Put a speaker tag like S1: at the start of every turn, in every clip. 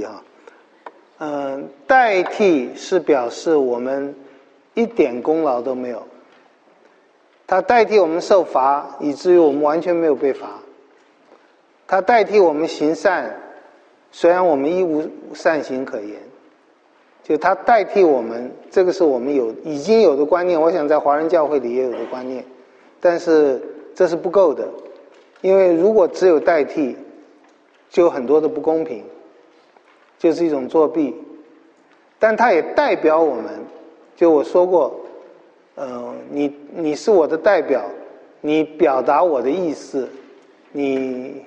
S1: 哈。代替是表示我们一点功劳都没有，它代替我们受罚，以至于我们完全没有被罚。它代替我们行善，虽然我们亦无善行可言。就它代替我们，这个是我们已经有的观念，我想在华人教会里也有的观念，但是这是不够的，因为如果只有代替，就有很多的不公平，就是一种作弊。但它也代表我们，就我说过，你是我的代表，你表达我的意思，你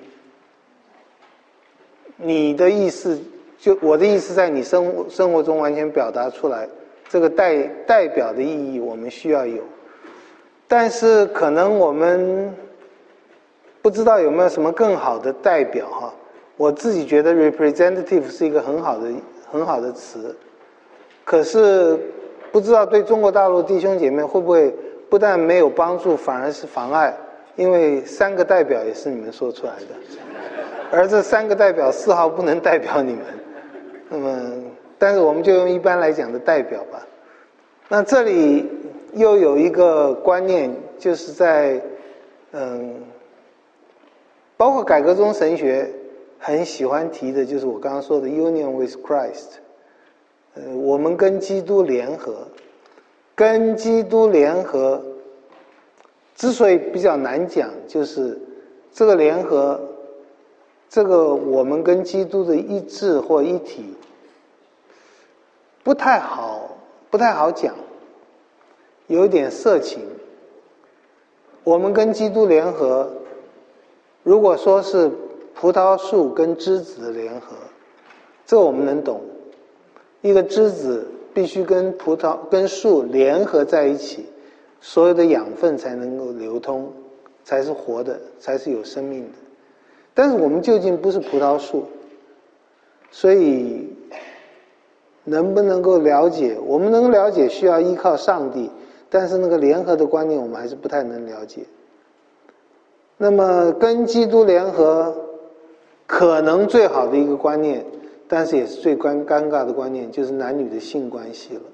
S1: 的意思。就我的意思在你生活中完全表达出来，这个代表的意义我们需要有，但是可能我们不知道有没有什么更好的代表哈。我自己觉得 representative 是一个很好的词，可是不知道对中国大陆弟兄姐妹会不会不但没有帮助，反而是妨碍，因为3个代表也是你们说出来的，而这3个代表丝毫不能代表你们。那么，但是我们就用一般来讲的代表吧。那这里又有一个观念，就是在包括改革宗神学很喜欢提的，就是我刚刚说的 union with Christ。我们跟基督联合，跟基督联合，之所以比较难讲，就是这个联合。这个我们跟基督的一致或一体不太好讲，有一点色情。我们跟基督联合，如果说是葡萄树跟枝子的联合，这我们能懂。一个枝子必须跟树联合在一起，所有的养分才能够流通，才是活的，才是有生命的。但是我们究竟不是葡萄树，所以能不能够了解，我们能够了解需要依靠上帝，但是那个联合的观念我们还是不太能了解。那么跟基督联合可能最好的一个观念，但是也是最尴尬的观念，就是男女的性关系了。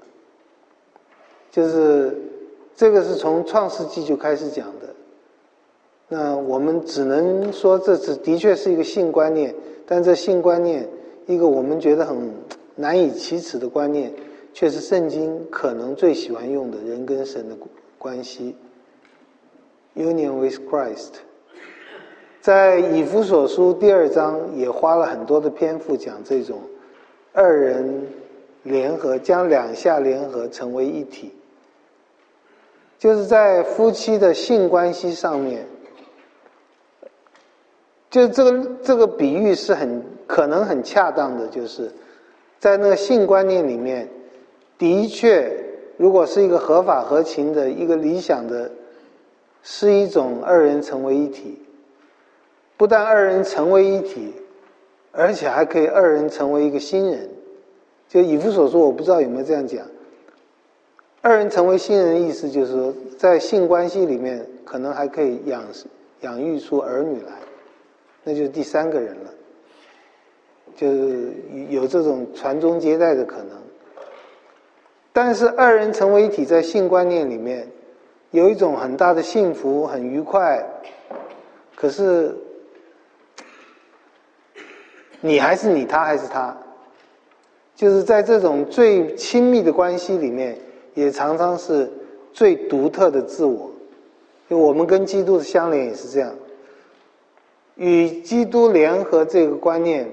S1: 就是这个是从创世纪就开始讲的，那我们只能说这的确是一个性观念，但这性观念一个我们觉得很难以启齿的观念，却是圣经可能最喜欢用的人跟神的关系 union with Christ。 在以弗所书第2章也花了很多的篇幅讲这种2人联合，将2下联合成为一体，就是在夫妻的性关系上面，就这个比喻是可能很恰当的，就是在那个性观念里面，的确如果是一个合法合情的一个理想的，是一种2人成为一体。不但2人成为一体，而且还可以2人成为一个新人。就以弗所书我不知道有没有这样讲，2人成为新人的意思就是说，在性关系里面可能还可以养育出儿女来，那就是第3个人了，就是有这种传宗接代的可能。但是2人成为一体在性观念里面有一种很大的幸福，很愉快，可是你还是你，他还是他，就是在这种最亲密的关系里面，也常常是最独特的自我。就我们跟基督的相连也是这样，与基督联合这个观念，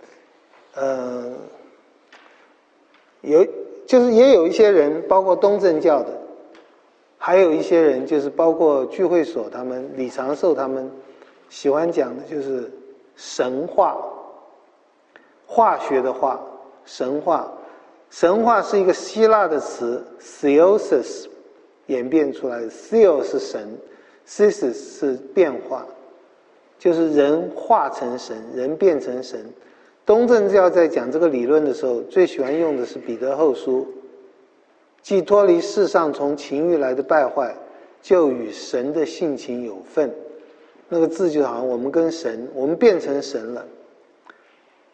S1: 就是也有一些人，包括东正教的，还有一些人就是包括聚会所他们、李长寿他们喜欢讲的就是神话。化学的化，神话。神话是一个希腊的词 theosis 演变出来的， theo 是神， thesis 是变化，就是人化成神，人变成神。东正教在讲这个理论的时候，最喜欢用的是彼得后书，既脱离世上从情欲来的败坏，就与神的性情有份。那个字就好像我们跟神，我们变成神了。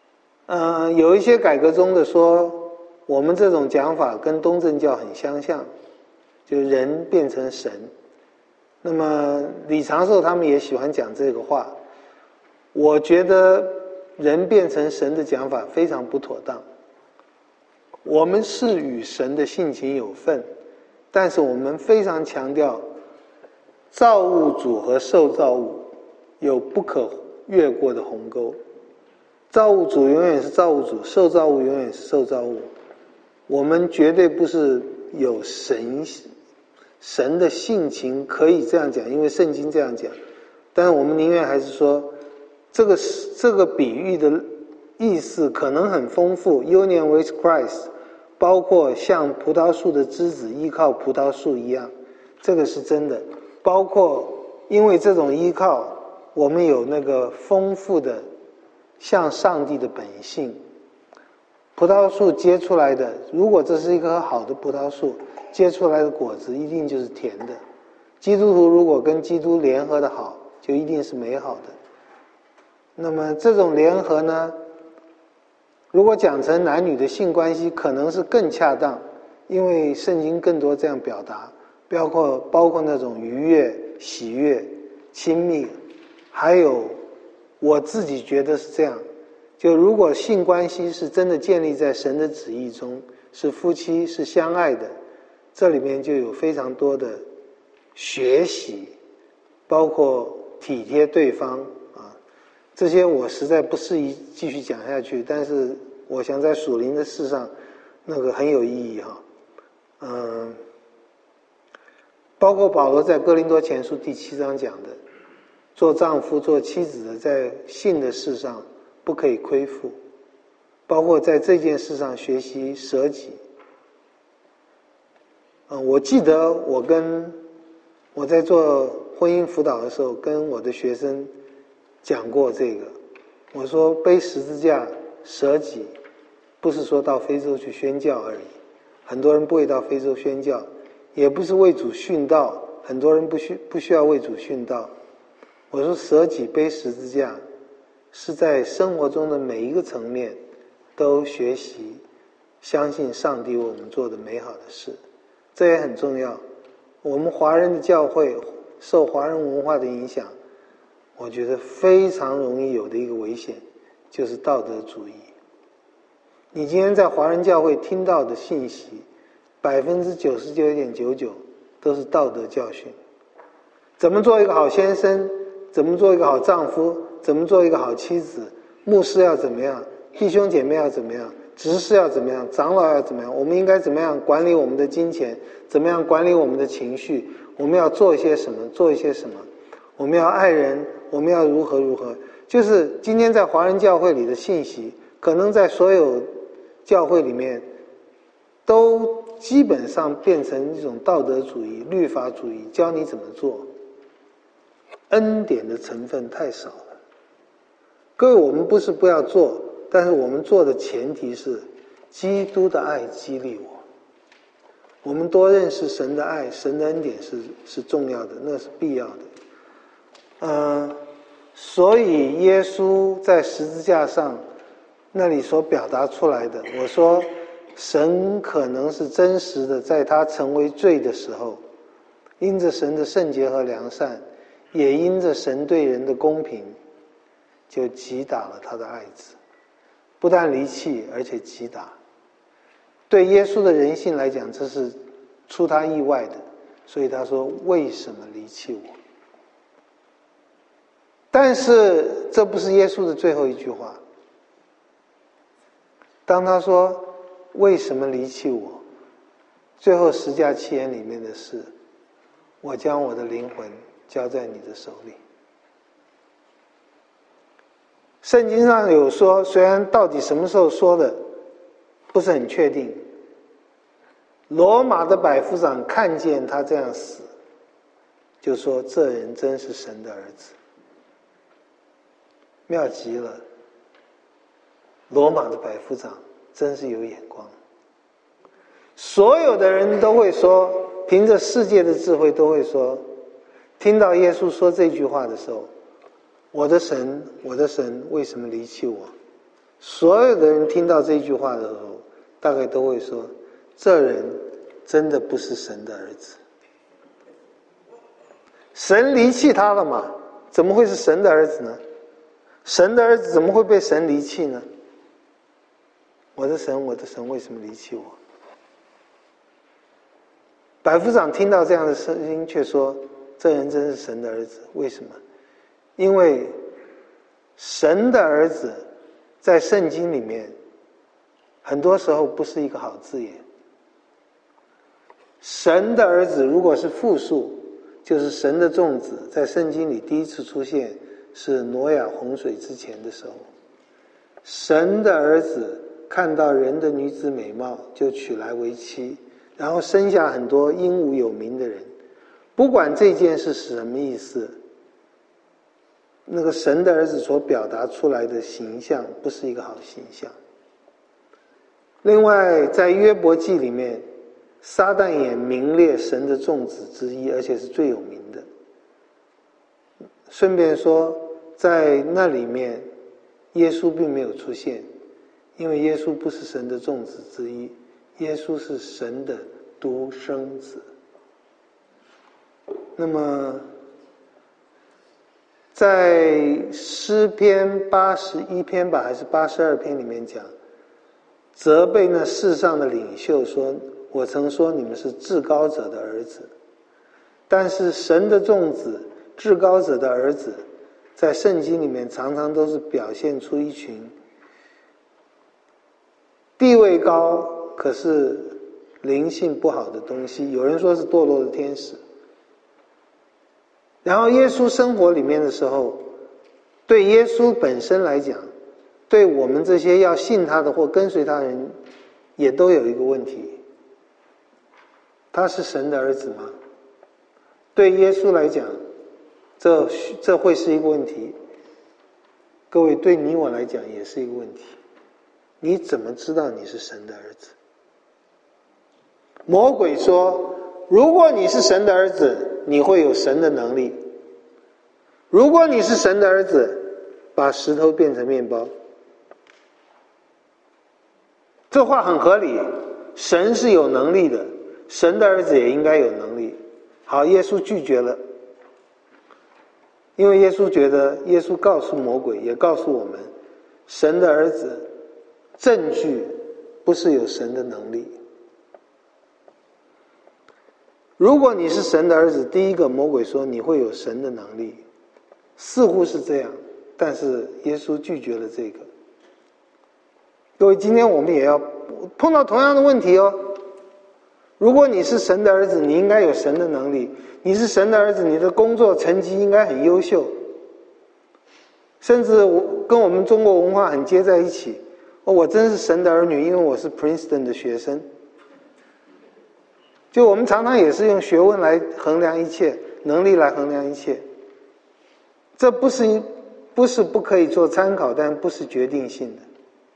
S1: 有一些改革宗的说，我们这种讲法跟东正教很相像，就人变成神。那么李长寿他们也喜欢讲这个话，我觉得人变成神的讲法非常不妥当。我们是与神的性情有份，但是我们非常强调造物主和受造物有不可越过的鸿沟。造物主永远是造物主，受造物永远是受造物。我们绝对不是有神的性情，可以这样讲，因为圣经这样讲。但是我们宁愿还是说，这个比喻的意思可能很丰富 ，Union with Christ， 包括像葡萄树的枝子依靠葡萄树一样，这个是真的。包括因为这种依靠，我们有那个丰富的像上帝的本性。葡萄树结出来的，如果这是一棵好的葡萄树，结出来的果子一定就是甜的。基督徒如果跟基督联合的好，就一定是美好的。那么这种联合呢，如果讲成男女的性关系，可能是更恰当，因为圣经更多这样表达，包括那种愉悦、喜悦、亲密，还有我自己觉得是这样，就如果性关系是真的建立在神的旨意中，是夫妻，是相爱的，这里面就有非常多的学习，包括体贴对方啊，这些我实在不适宜继续讲下去，但是我想在属灵的事上那个很有意义哈。包括保罗在哥林多前书第7章讲的，做丈夫做妻子的在性的事上不可以亏负，包括在这件事上学习舍己。我记得我在做婚姻辅导的时候跟我的学生讲过这个，我说背十字架舍己不是说到非洲去宣教而已，很多人不会到非洲宣教，也不是为主殉道，很多人不需要为主殉道。我说舍己背十字架是在生活中的每一个层面都学习相信上帝为我们做的美好的事，这也很重要。我们华人的教会受华人文化的影响，我觉得非常容易有的一个危险就是道德主义。你今天在华人教会听到的信息 99.99% 都是道德教训，怎么做一个好先生，怎么做一个好丈夫，怎么做一个好妻子，牧师要怎么样，弟兄姐妹要怎么样，执事要怎么样，长老要怎么样，我们应该怎么样管理我们的金钱，怎么样管理我们的情绪，我们要做一些什么，我们要爱人，我们要如何，就是今天在华人教会里的信息，可能在所有教会里面都基本上变成一种道德主义、律法主义，教你怎么做，恩典的成分太少了。各位，我们不是不要做，但是我们做的前提是基督的爱激励我，我们多认识神的爱，神的恩典是重要的，那是必要的。所以耶稣在十字架上那里所表达出来的，我说神可能是真实的，在他成为罪的时候，因着神的圣洁和良善，也因着神对人的公平，就击打了他的爱子，不但离弃，而且击打。对耶稣的人性来讲，这是出他意外的，所以他说为什么离弃我。但是这不是耶稣的最后一句话，当他说为什么离弃我，最后十架七言里面的是我将我的灵魂交在你的手里。圣经上有说，虽然到底什么时候说的不是很确定，罗马的百夫长看见他这样死，就说这人真是神的儿子。妙极了，罗马的百夫长真是有眼光。所有的人都会说，凭着世界的智慧都会说，听到耶稣说这句话的时候，我的神，我的神，为什么离弃我？ 所有的人听到这句话的时候，大概都会说，这人真的不是神的儿子。神离弃他了嘛？怎么会是神的儿子呢？神的儿子怎么会被神离弃呢？我的神，我的神，为什么离弃我？百夫长听到这样的声音，却说：“这人真是神的儿子。”为什么？因为神的儿子在圣经里面，很多时候不是一个好字眼。神的儿子如果是复数，就是神的众子，在圣经里第一次出现是挪亚洪水之前的时候。神的儿子看到人的女子美貌，就娶来为妻，然后生下很多英武有名的人。不管这件事是什么意思，那个神的儿子所表达出来的形象不是一个好形象。另外在约伯记里面，撒旦也名列神的众子之一，而且是最有名的。顺便说，在那里面耶稣并没有出现，因为耶稣不是神的众子之一，耶稣是神的独生子。那么在诗篇81篇吧，还是82篇里面讲，责备那世上的领袖说，我曾说你们是至高者的儿子。但是神的众子，至高者的儿子，在圣经里面常常都是表现出一群地位高可是灵性不好的东西。有人说是堕落的天使。然后耶稣生活里面的时候，对耶稣本身来讲，对我们这些要信他的或跟随他的人，也都有一个问题：他是神的儿子吗？对耶稣来讲，这会是一个问题。各位，对你我来讲也是一个问题。你怎么知道你是神的儿子？魔鬼说，如果你是神的儿子，你会有神的能力。如果你是神的儿子，把石头变成面包。这话很合理，神是有能力的，神的儿子也应该有能力。好，耶稣拒绝了，因为耶稣觉得，耶稣告诉魔鬼，也告诉我们，神的儿子证据不是有神的能力。如果你是神的儿子，第一个魔鬼说你会有神的能力，似乎是这样，但是耶稣拒绝了这个。各位，今天我们也要碰到同样的问题哦。如果你是神的儿子，你应该有神的能力。你是神的儿子，你的工作成绩应该很优秀，甚至跟我们中国文化很接在一起。我真是神的儿女，因为我是 Princeton 的学生。就我们常常也是用学问来衡量一切，能力来衡量一切。这不是不可以做参考，但不是决定性的。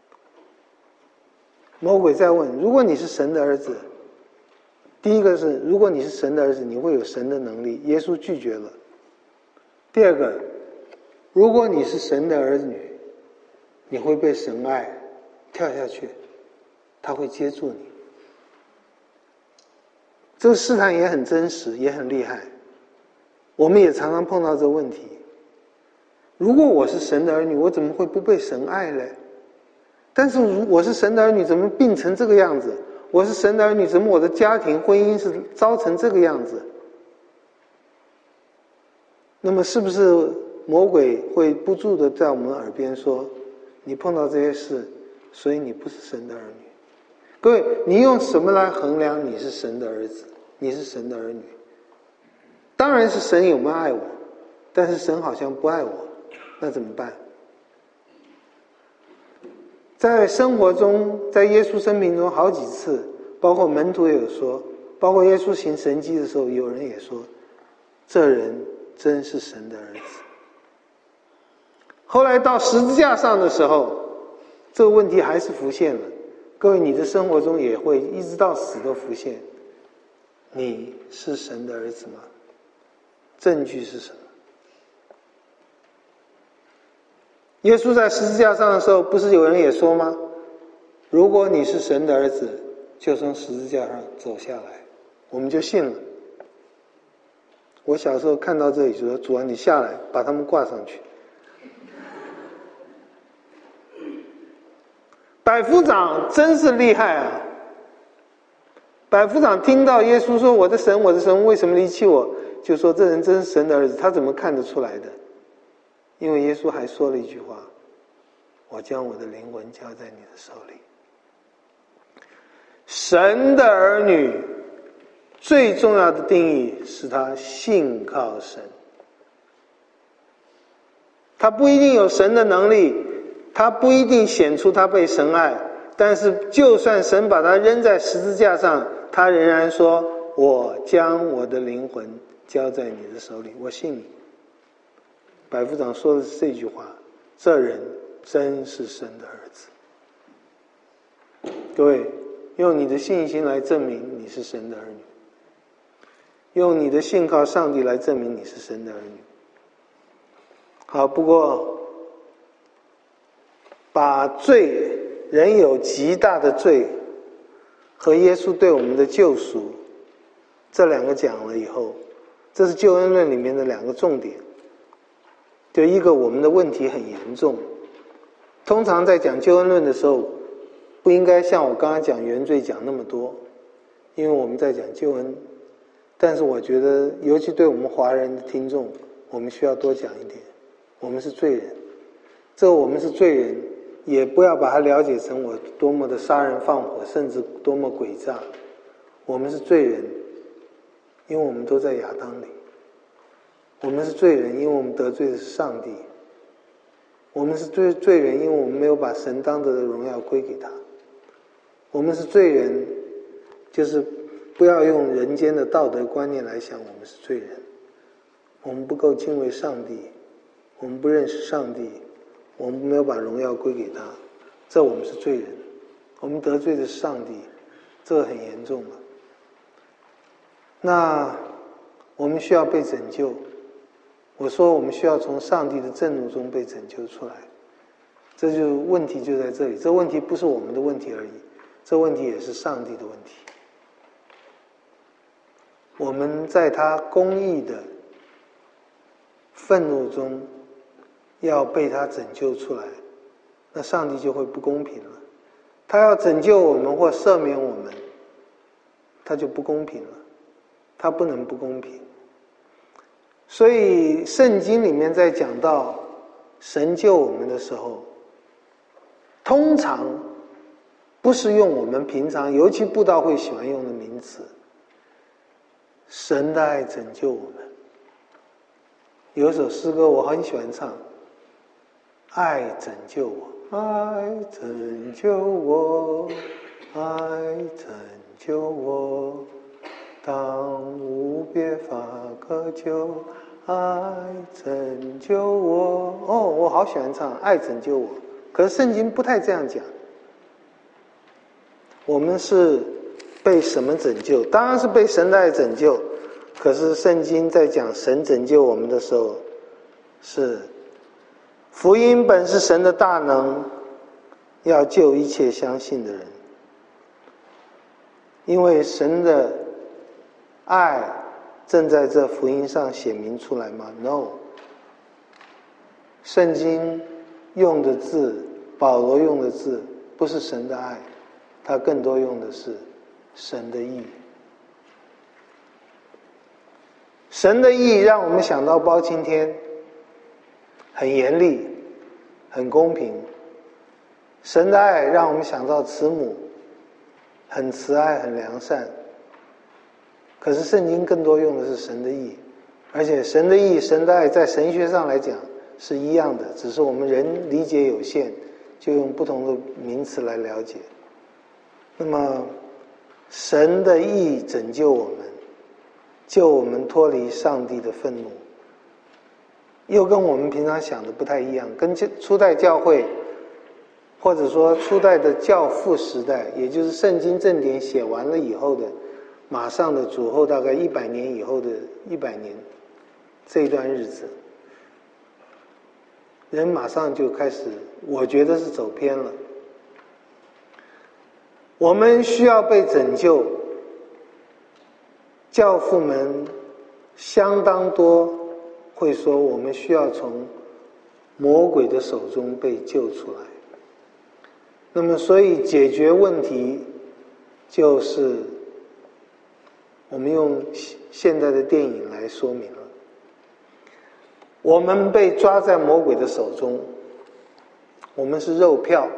S1: 魔鬼在问，如果你是神的儿子，第一个是，如果你是神的儿子，你会有神的能力，耶稣拒绝了。第二个，如果你是神的儿女，你会被神爱，跳下去，他会接住你。这个试探也很真实，也很厉害。我们也常常碰到这个问题。如果我是神的儿女，我怎么会不被神爱呢？但是我是神的儿女，怎么病成这个样子？我是神的儿女，怎么我的家庭婚姻是糟成这个样子？那么是不是魔鬼会不住的在我们耳边说，你碰到这些事，所以你不是神的儿女？各位，你用什么来衡量你是神的儿子，你是神的儿女？当然是神有没有爱我，但是神好像不爱我，那怎么办？在生活中，在耶稣生命中好几次，包括门徒也有说，包括耶稣行神迹的时候，有人也说，这人真是神的儿子。后来到十字架上的时候，这个问题还是浮现了。各位，你的生活中也会一直到死都浮现，你是神的儿子吗？证据是什么？ 耶稣在十字架上的时候，不是有人也说吗？如果你是神的儿子，就从十字架上走下来，我们就信了。我小时候看到这里就说，主啊，你下来把他们挂上去。百夫长真是厉害啊！百夫长听到耶稣说，我的神，我的神，为什么离弃我，就说这人真是神的儿子。他怎么看得出来的？因为耶稣还说了一句话，我将我的灵魂交在你的手里。神的儿女最重要的定义是他信靠神。他不一定有神的能力，他不一定显出他被神爱，但是就算神把他扔在十字架上，他仍然说，我将我的灵魂交在你的手里，我信你。百夫长说的是这句话，这人真是神的儿子。各位，用你的信心来证明你是神的儿女，用你的信靠上帝来证明你是神的儿女。好，不过把罪，人有极大的罪和耶稣对我们的救赎这两个讲了以后，这是救恩论里面的两个重点。就一个，我们的问题很严重，通常在讲救恩论的时候，不应该像我刚刚讲原罪讲那么多，因为我们在讲救恩。但是我觉得尤其对我们华人的听众，我们需要多讲一点，我们是罪人。这我们是罪人，也不要把它了解成我多么的杀人放火，甚至多么诡诈。我们是罪人，因为我们都在亚当里。我们是罪人，因为我们得罪的是上帝。我们是罪人，因为我们没有把神当得的荣耀归给他。我们是罪人，就是不要用人间的道德观念来想我们是罪人。我们不够敬畏上帝，我们不认识上帝，我们没有把荣耀归给他，这我们是罪人。我们得罪的是上帝，这个很严重了。那我们需要被拯救。我说我们需要从上帝的震怒中被拯救出来，这就问题就在这里。这问题不是我们的问题而已，这问题也是上帝的问题。我们在他公义的愤怒中要被他拯救出来，那上帝就会不公平了。他要拯救我们或赦免我们，他就不公平了，他不能不公平。所以圣经里面在讲到神救我们的时候，通常不是用我们平常尤其布道会喜欢用的名词，神的爱拯救我们。有一首诗歌我很喜欢唱，爱拯救我，爱拯救我，爱拯救我，当无别法可救，爱拯救我。哦，我好喜欢唱爱拯救我，可是圣经不太这样讲。我们是被什么拯救？当然是被神的爱拯救。可是圣经在讲神拯救我们的时候，是福音本是神的大能，要救一切相信的人。因为神的爱正在这福音上显明出来吗？ No。 圣经用的字，保罗用的字不是神的爱，他更多用的是神的义。神的义让我们想到包青天，很严厉，很公平。神的爱让我们想到慈母，很慈爱，很良善。可是圣经更多用的是神的义，而且神的义、神的爱在神学上来讲是一样的，只是我们人理解有限，就用不同的名词来了解。那么神的义拯救我们，救我们脱离上帝的愤怒，又跟我们平常想的不太一样，跟初代教会或者说初代的教父时代，也就是圣经正典写完了以后的马上的主后大概100年以后的100年这一段日子， 人马上就开始，我觉得是走偏了。我们需要被拯救，教父们相当多会说我们需要从魔鬼的手中被救出来。那么所以解决问题就是我们用现代的电影来说明了，我们被抓在魔鬼的手中，我们是肉票，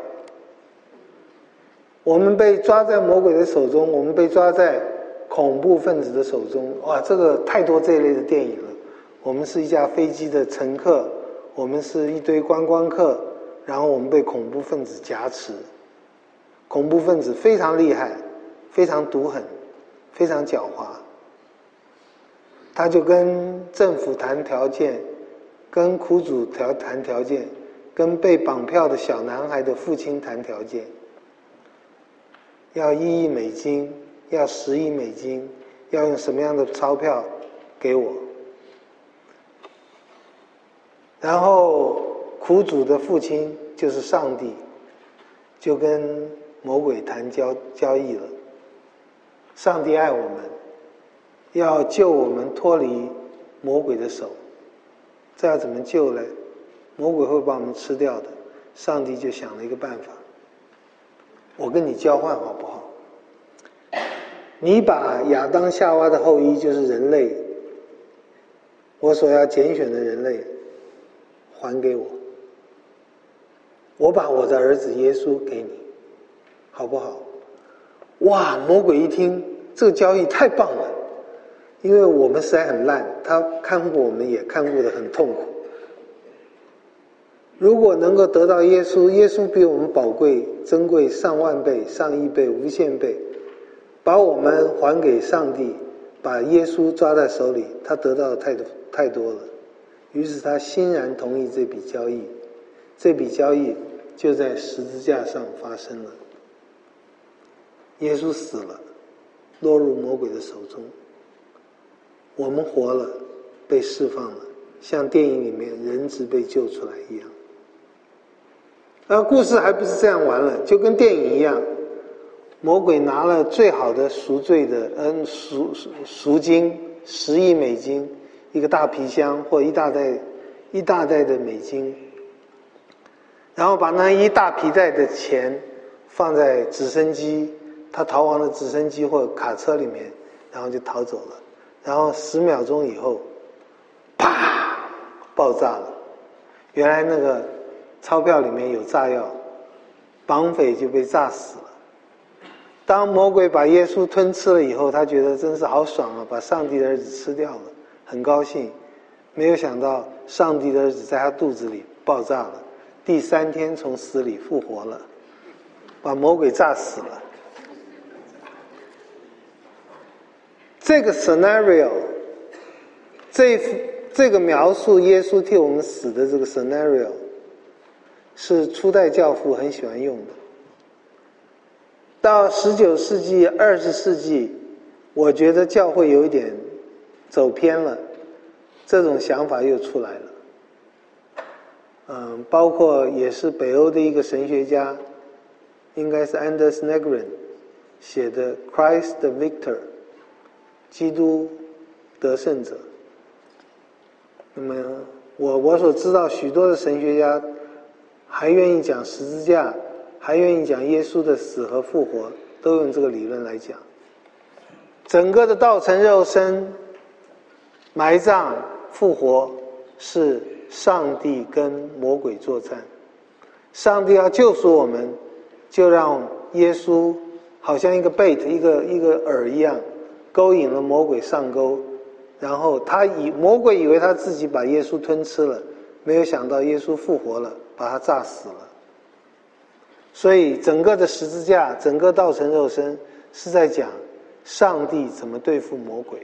S1: 我们被抓在魔鬼的手中，我们被抓在恐怖分子的手中。哇，这个太多这一类的电影了。我们是一架飞机的乘客，我们是一堆观光客，然后我们被恐怖分子挟持。恐怖分子非常厉害，非常毒狠，非常狡猾。他就跟政府谈条件，跟苦主谈条件，跟被绑票的小男孩的父亲谈条件。要1亿美金，要10亿美金，要用什么样的钞票给我？然后苦主的父亲就是上帝，就跟魔鬼谈交易了。上帝爱我们，要救我们脱离魔鬼的手。这要怎么救呢？魔鬼会把我们吃掉的。上帝就想了一个办法，我跟你交换好不好？你把亚当夏娃的后裔，就是人类，我所要拣选的人类还给我，我把我的儿子耶稣给你，好不好？哇，魔鬼一听这个交易太棒了，因为我们实在很烂，他看护我们也看护得很痛苦。如果能够得到耶稣，耶稣比我们宝贵珍贵上万倍上亿倍无限倍，把我们还给上帝，把耶稣抓在手里，他得到的太多了。于是他欣然同意这笔交易，这笔交易就在十字架上发生了。耶稣死了，落入魔鬼的手中，我们活了，被释放了，像电影里面人质被救出来一样。而故事还不是这样完了，就跟电影一样，魔鬼拿了最好的赎罪的赎金10亿美金，一个大皮箱或一大袋的美金，然后把那一大皮袋的钱放在直升机，他逃亡的直升机或卡车里面，然后就逃走了。然后10秒钟以后，啪，爆炸了。原来那个钞票里面有炸药，绑匪就被炸死了。当魔鬼把耶稣吞吃了以后，他觉得真是好爽啊，把上帝的儿子吃掉了，很高兴。没有想到上帝的儿子在他肚子里爆炸了，第3天从死里复活了，把魔鬼炸死了。这个 scenario， 这个描述耶稣替我们死的这个 scenario， 是初代教父很喜欢用的。到19世纪、20世纪，我觉得教会有一点走偏了，这种想法又出来了。包括也是北欧的一个神学家，应该是 Anders Nygren 写的《Christ the Victor》，基督得胜者。那么我所知道许多的神学家还愿意讲十字架，还愿意讲耶稣的死和复活，都用这个理论来讲。整个的道成肉身、埋葬、复活是上帝跟魔鬼作战。上帝要救赎我们，就让耶稣好像一个 bait， 一个饵一样，勾引了魔鬼上钩。然后魔鬼以为他自己把耶稣吞吃了，没有想到耶稣复活了，把他炸死了。所以整个的十字架，整个道成肉身是在讲上帝怎么对付魔鬼。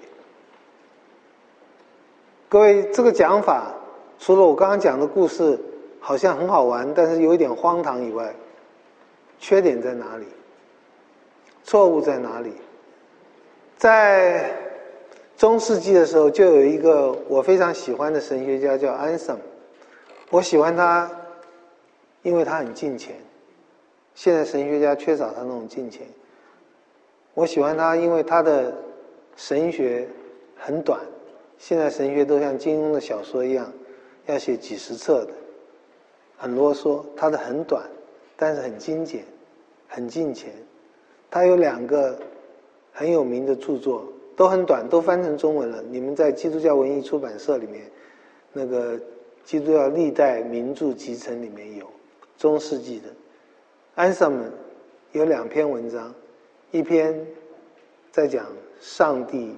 S1: 各位，这个讲法除了我刚刚讲的故事好像很好玩，但是有一点荒唐以外，缺点在哪里？错误在哪里？在中世纪的时候，就有一个我非常喜欢的神学家叫安森， 我喜欢他，因为他很敬虔。现在神学家缺少他那种敬虔。我喜欢他，因为他的神学很短。现在神学都像金庸的小说一样，要写几十册的，很啰嗦。他的很短，但是很精简，很敬虔。他有2个很有名的著作，都很短，都翻成中文了。你们在基督教文艺出版社里面，那个基督教历代名著集成里面有，中世纪的。安萨姆有2篇文章，一篇在讲上帝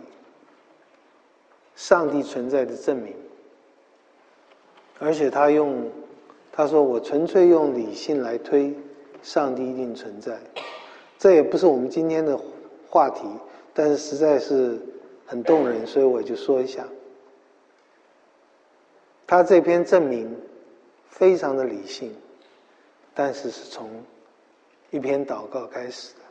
S1: 存在的证明，而且他说我纯粹用理性来推上帝一定存在。这也不是我们今天的话题，但是实在是很动人，所以我就说一下。他这篇证明非常的理性，但是是从一篇祷告开始的。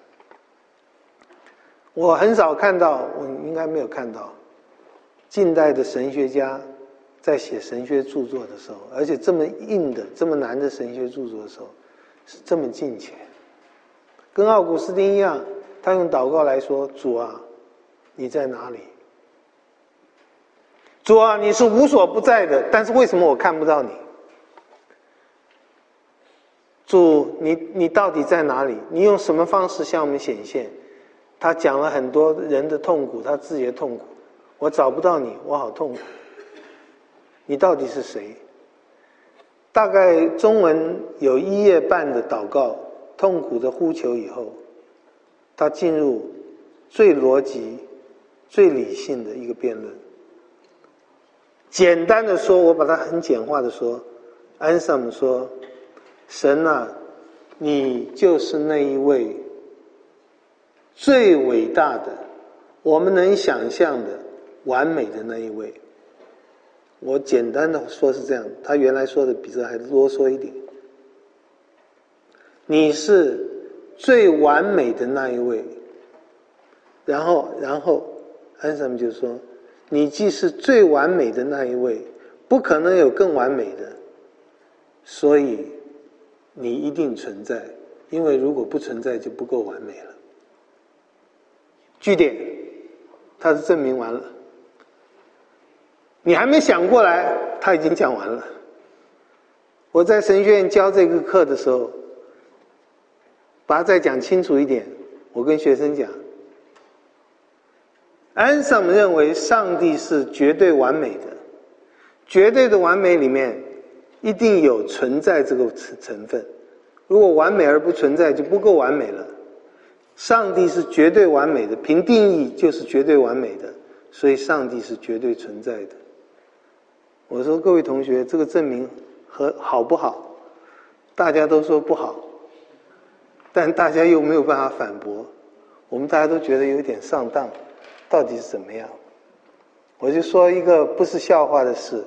S1: 我很少看到，我应该没有看到近代的神学家在写神学著作的时候，而且这么硬的这么难的神学著作的时候是这么敬虔。跟奥古斯丁一样，他用祷告来说，主啊，你在哪里？主啊，你是无所不在的，但是为什么我看不到你？主，你到底在哪里？你用什么方式向我们显现？他讲了很多人的痛苦，他自己的痛苦。我找不到你，我好痛苦。你到底是谁？大概中文有1页半的祷告，痛苦的呼求以后，他进入最逻辑、最理性的一个辩论。简单的说，我把它很简化的说，安萨姆说：神啊，你就是那一位最伟大的，我们能想象的完美的那一位。我简单的说是这样，他原来说的比这还啰嗦一点。你是最完美的那一位，然后安萨姆就说，你既是最完美的那一位，不可能有更完美的，所以你一定存在，因为如果不存在就不够完美了。句点，他的证明完了。你还没想过来，他已经讲完了。我在神学院教这个课的时候，把它再讲清楚一点，我跟学生讲，安萨姆认为上帝是绝对完美的，绝对的完美里面一定有存在这个成分，如果完美而不存在就不够完美了。上帝是绝对完美的，凭定义就是绝对完美的，所以上帝是绝对存在的。我说各位同学，这个证明好不好？大家都说不好，但大家又没有办法反驳，我们大家都觉得有点上当，到底是怎么样？我就说一个不是笑话的事，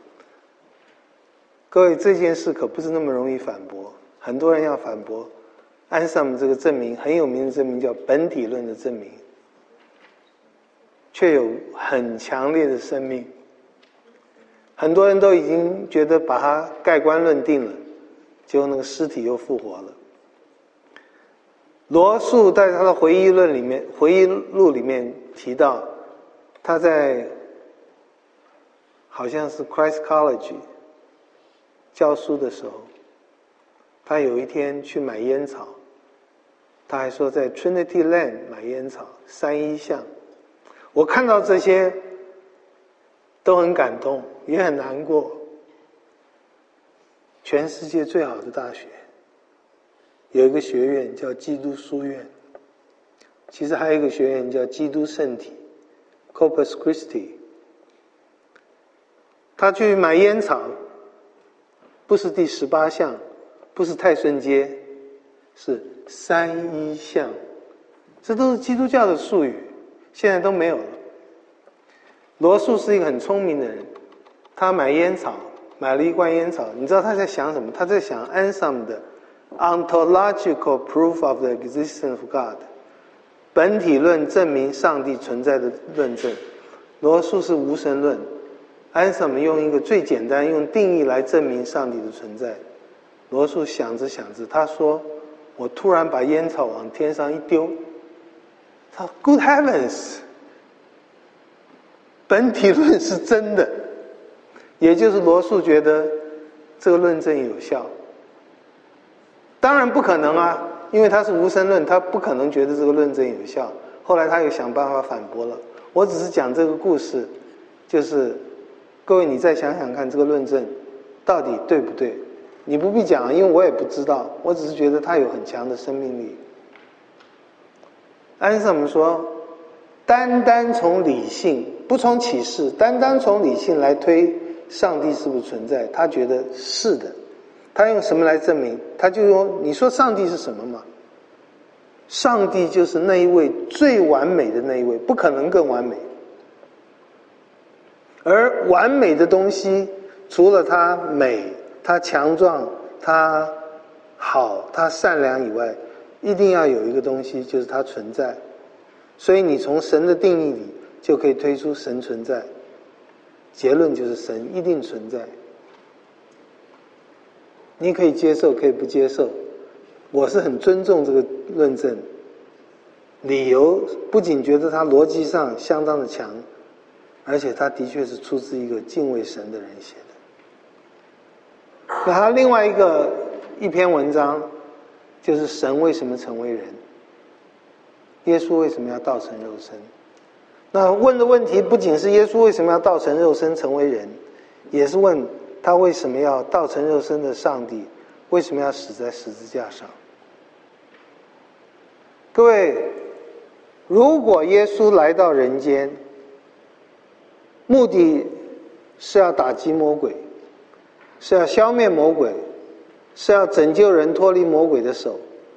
S1: 各位，这件事可不是那么容易反驳，很多人要反驳。安萨姆这个证明很有名的证明叫本体论的证明，却有很强烈的生命。很多人都已经觉得把它盖棺论定了，结果那个尸体又复活了。罗素在他的回忆录里面提到，他在好像是 Christ College 教书的时候，他有一天去买烟草，他还说在 Trinity Land 买烟草，3一巷。我看到这些都很感动，也很难过。全世界最好的大学有一个学院叫基督书院，其实还有一个学院叫基督圣体 Corpus Christi。 他去买烟草，不是第18巷，不是泰顺街，是3一巷，这都是基督教的术语，现在都没有了。罗素是一个很聪明的人，他买烟草，买了一罐烟草，你知道他在想什么？他在想安萨姆的 ontological proof of the existence of God， 本体论证明上帝存在的论证。罗素是无神论， 安什么用一个最简单用定义来证明上帝的存在。罗素想着想着，他说：“我突然把烟草往天上一丢，他说 Good heavens， 本体论是真的。”也就是罗素觉得这个论证有效。当然不可能啊，因为他是无神论，他不可能觉得这个论证有效。后来他又想办法反驳了。我只是讲这个故事，就是各位你再想想看，这个论证到底对不对？你不必讲，因为我也不知道，我只是觉得它有很强的生命力。安瑟姆说，单单从理性，不从启示，单单从理性来推上帝是不是存在，他觉得是的。他用什么来证明？他就说，你说上帝是什么嘛？上帝就是那一位最完美的那一位，不可能更完美。而完美的东西，除了它美、它强壮、它好、它善良以外，一定要有一个东西，就是它存在。所以你从神的定义里就可以推出神存在，结论就是神一定存在。你可以接受，可以不接受，我是很尊重这个论证，理由不仅觉得它逻辑上相当的强，而且它的确是出自一个敬畏神的人写的。那他另外一篇文章就是神为什么成为人，耶稣为什么要道成肉身。那问的问题不仅是耶稣为什么要道成肉身成为人，也是问他为什么要道成肉身的上帝为什么要死在十字架上。各位，如果耶稣来到人间，目的是要打击魔鬼，是要消灭魔鬼，是要拯救人脱离魔鬼的手，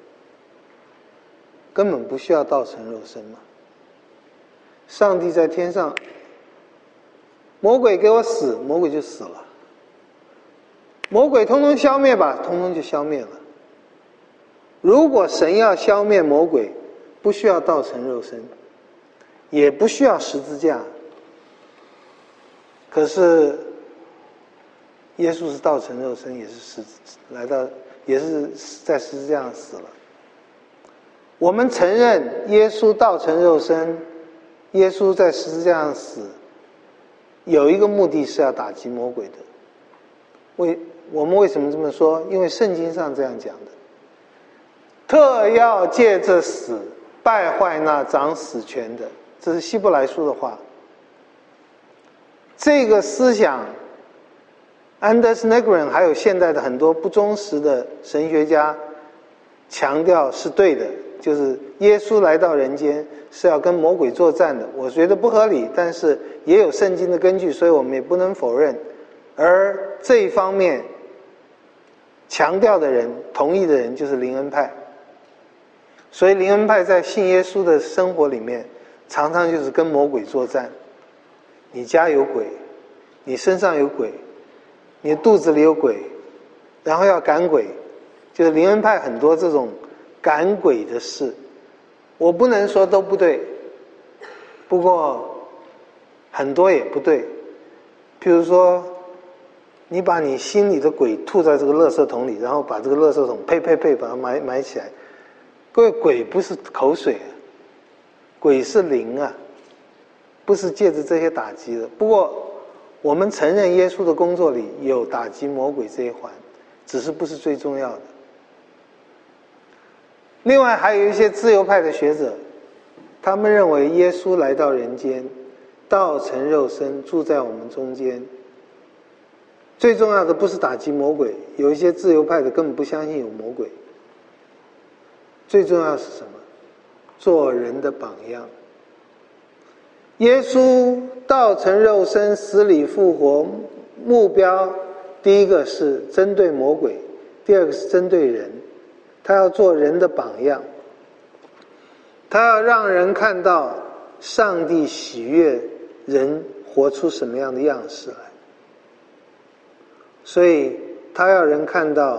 S1: 根本不需要道成肉身嘛。上帝在天上，魔鬼给我死，魔鬼就死了；魔鬼通通消灭吧，通通就消灭了。如果神要消灭魔鬼，不需要道成肉身，也不需要十字架。可是耶稣是道成肉身，也是在十字架上死了。我们承认耶稣道成肉身，耶稣在十字架上死，有一个目的是要打击魔鬼的。我们为什么这么说？因为圣经上这样讲的，特要借着死败坏那掌死权的，这是希伯来书的话。这个思想 Anders Nygren 还有现代的很多不忠实的神学家强调是对的，就是耶稣来到人间是要跟魔鬼作战的。我觉得不合理，但是也有圣经的根据，所以我们也不能否认。而这一方面强调的人，同意的人就是灵恩派。所以灵恩派在信耶稣的生活里面，常常就是跟魔鬼作战。你家有鬼，你身上有鬼，你的肚子里有鬼，然后要赶鬼，就是灵恩派很多这种赶鬼的事。我不能说都不对，不过很多也不对。譬如说，你把你心里的鬼吐在这个垃圾桶里，然后把这个垃圾桶呸把它埋起来。各位，鬼不是口水啊，鬼是灵啊，不是借着这些打击的。不过我们承认耶稣的工作里有打击魔鬼这一环，只是不是最重要的。另外还有一些自由派的学者，他们认为耶稣来到人间，道成肉身，住在我们中间。最重要的不是打击魔鬼，有一些自由派的根本不相信有魔鬼。最重要的是什么？做人的榜样。耶稣道成肉身，死里复活，目标第一个是针对魔鬼，第二个是针对人。他要做人的榜样，他要让人看到上帝喜悦人活出什么样的样式来。所以他要人看到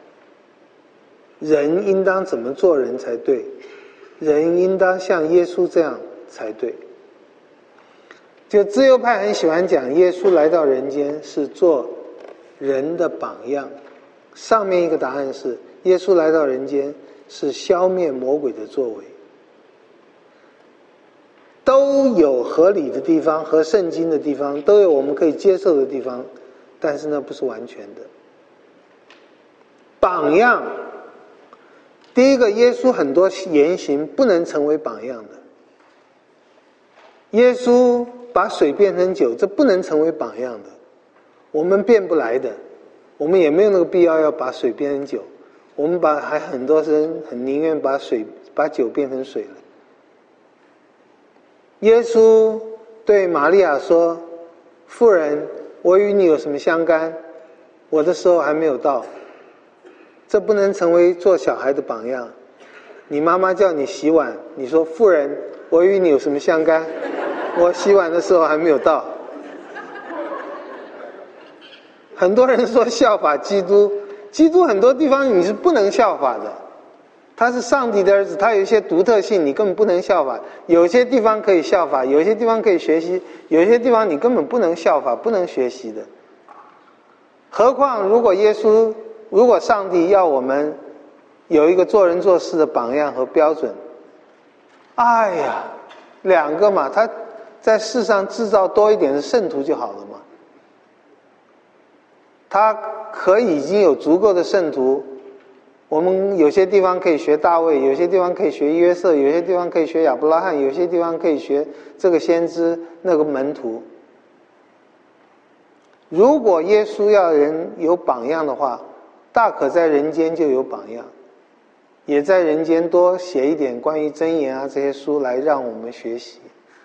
S1: 人应当怎么做人才对，人应当像耶稣这样才对。 就自由派很喜欢讲耶稣来到人间是做人的榜样，上面一个答案是耶稣来到人间是消灭魔鬼的作为，都有合理的地方和圣经的地方，都有我们可以接受的地方，但是那不是完全的。榜样，第一个，耶稣很多言行不能成为榜样的。耶稣把水变成酒，这不能成为榜样的，我们变不来的，我们也没有那个必要要把水变成酒，我们还很多人很宁愿把酒变成水了。耶稣对玛利亚说：“妇人，我与你有什么相干？我的时候还没有到。”这不能成为做小孩的榜样。你妈妈叫你洗碗，你说：“妇人，我与你有什么相干？我洗碗的时候还没有到。”很多人说效法基督，基督很多地方你是不能效法的，他是上帝的儿子，他有一些独特性你根本不能效法，有些地方可以效法，有些地方可以学习，有些地方你根本不能效法，不能学习的。何况如果上帝要我们有一个做人做事的榜样和标准，哎呀，两个嘛，他在世上制造多一点的圣徒就好了嘛。他可以已经有足够的圣徒，我们有些地方可以学大卫，有些地方可以学约瑟，有些地方可以学亚伯拉罕，有些地方可以学这个先知那个门徒。如果耶稣要人有榜样的话，大可在人间就有榜样，也在人间多写一点关于箴言啊这些书来让我们学习。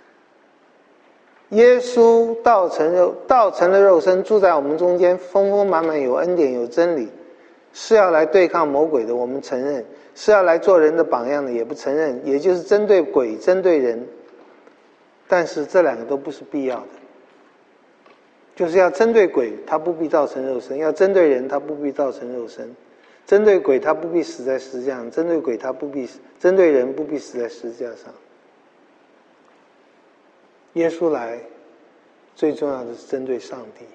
S1: 耶稣道成了肉身，住在我们中间，丰丰满满有恩典有真理，是要来对抗魔鬼的，我们承认；是要来做人的榜样的，也不承认，也就是针对鬼针对人。但是这两个都不是必要的，就是要针对鬼他不必造成肉身，要针对人他不必造成肉身，针对鬼他不必死在十字架上，针对人不必死在十字架上。耶稣来最重要的是针对上帝，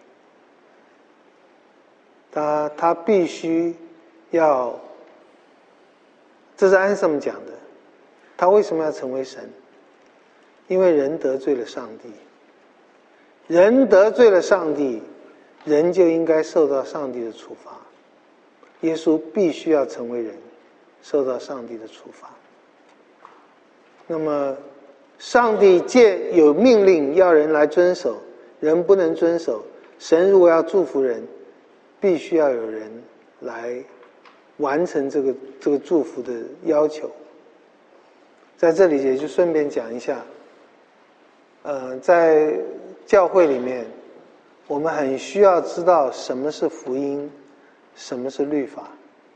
S1: 他必须要，这是安瑟姆讲的，他为什么要成为神？因为人得罪了上帝，人得罪了上帝，人就应该受到上帝的处罚。耶稣必须要成为人，受到上帝的处罚。那么上帝有命令要人来遵守，人不能遵守，神如果要祝福人，必须要有人来完成这个祝福的要求。在这里也就顺便讲一下，在教会里面我们很需要知道什么是福音，什么是律法。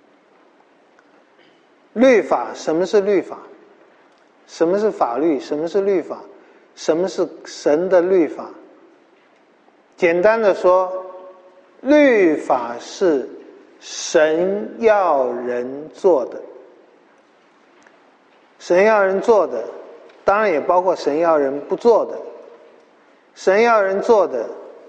S1: 律法，什么是律法？什么是法律？什么是律法？什么是神的律法？简单的说，律法是神要人做的，神要人做的，当然也包括神要人不做的。神要人做的，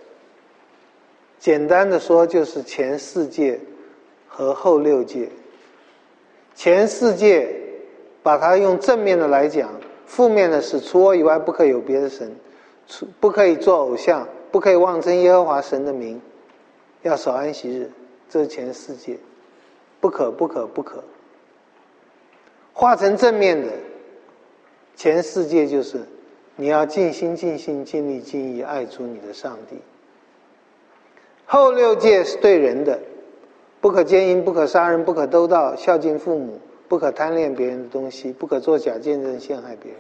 S1: 简单的说就是前4诫和后6诫。前4诫把它用正面的来讲，负面的是除我以外不可以有别的神，不可以做偶像，不可以妄称耶和华神的名，要守安息日，这是前4诫，不可不可不可。化成正面的前4诫就是你要尽心尽性尽力尽意爱主你的上帝。后6诫是对人的，不可奸淫，不可杀人，不可偷盗，孝敬父母，不可贪恋别人的东西，不可作假见证陷害别人。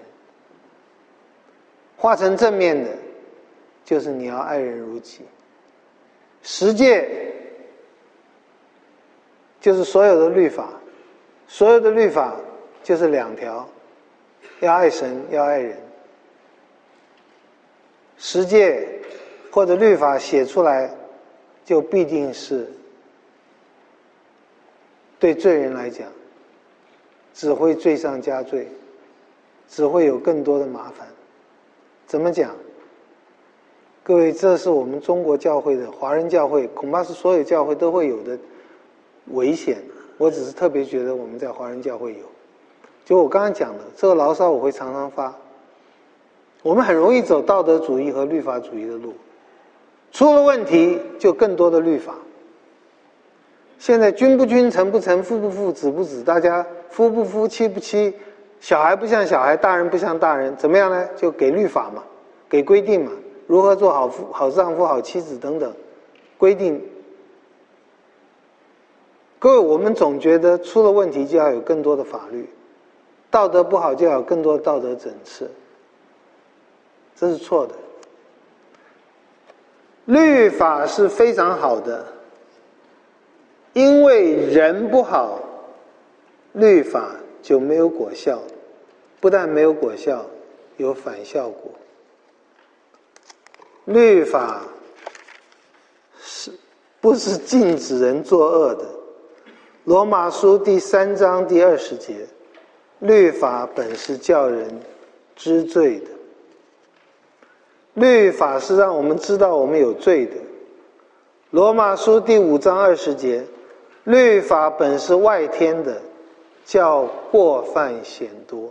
S1: 化成正面的就是你要爱人如己。10诫就是所有的律法，所有的律法就是2条，要爱神，要爱人。10诫或者律法写出来，就必定是对罪人来讲，只会罪上加罪，只会有更多的麻烦。怎么讲？ 各位，这是我们中国教会的华人教会，恐怕是所有教会都会有的危险。我只是特别觉得我们在华人教会有。就我刚刚讲的，这个牢骚我会常常发。我们很容易走道德主义和律法主义的路，出了问题就更多的律法。现在君不君，臣不臣，父不父，子不子，大家夫不夫，妻不妻，小孩不像小孩，大人不像大人，怎么样呢？就给律法嘛，给规定嘛，如何做好丈夫、好妻子等等规定。各位，我们总觉得出了问题就要有更多的法律，道德不好就要有更多的道德整治，这是错的。律法是非常好的，因为人不好，律法就没有果效，不但没有果效，有反效果。律法不是禁止人作恶的？罗马书第3章第20节，律法本是叫人知罪的。律法是让我们知道我们有罪的。罗马书第5章20节，律法本是外添的，叫过犯显多。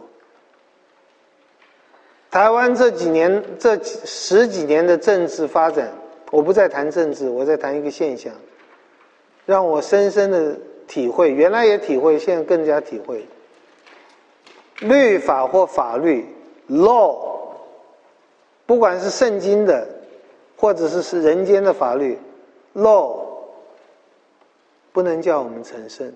S1: 台湾这10几年的政治发展，我不再谈政治，我在谈一个现象，让我深深的体会，原来也体会，现在更加体会。律法或法律 law， 不管是圣经的或者是人间的法律 law， 不能叫我们成圣，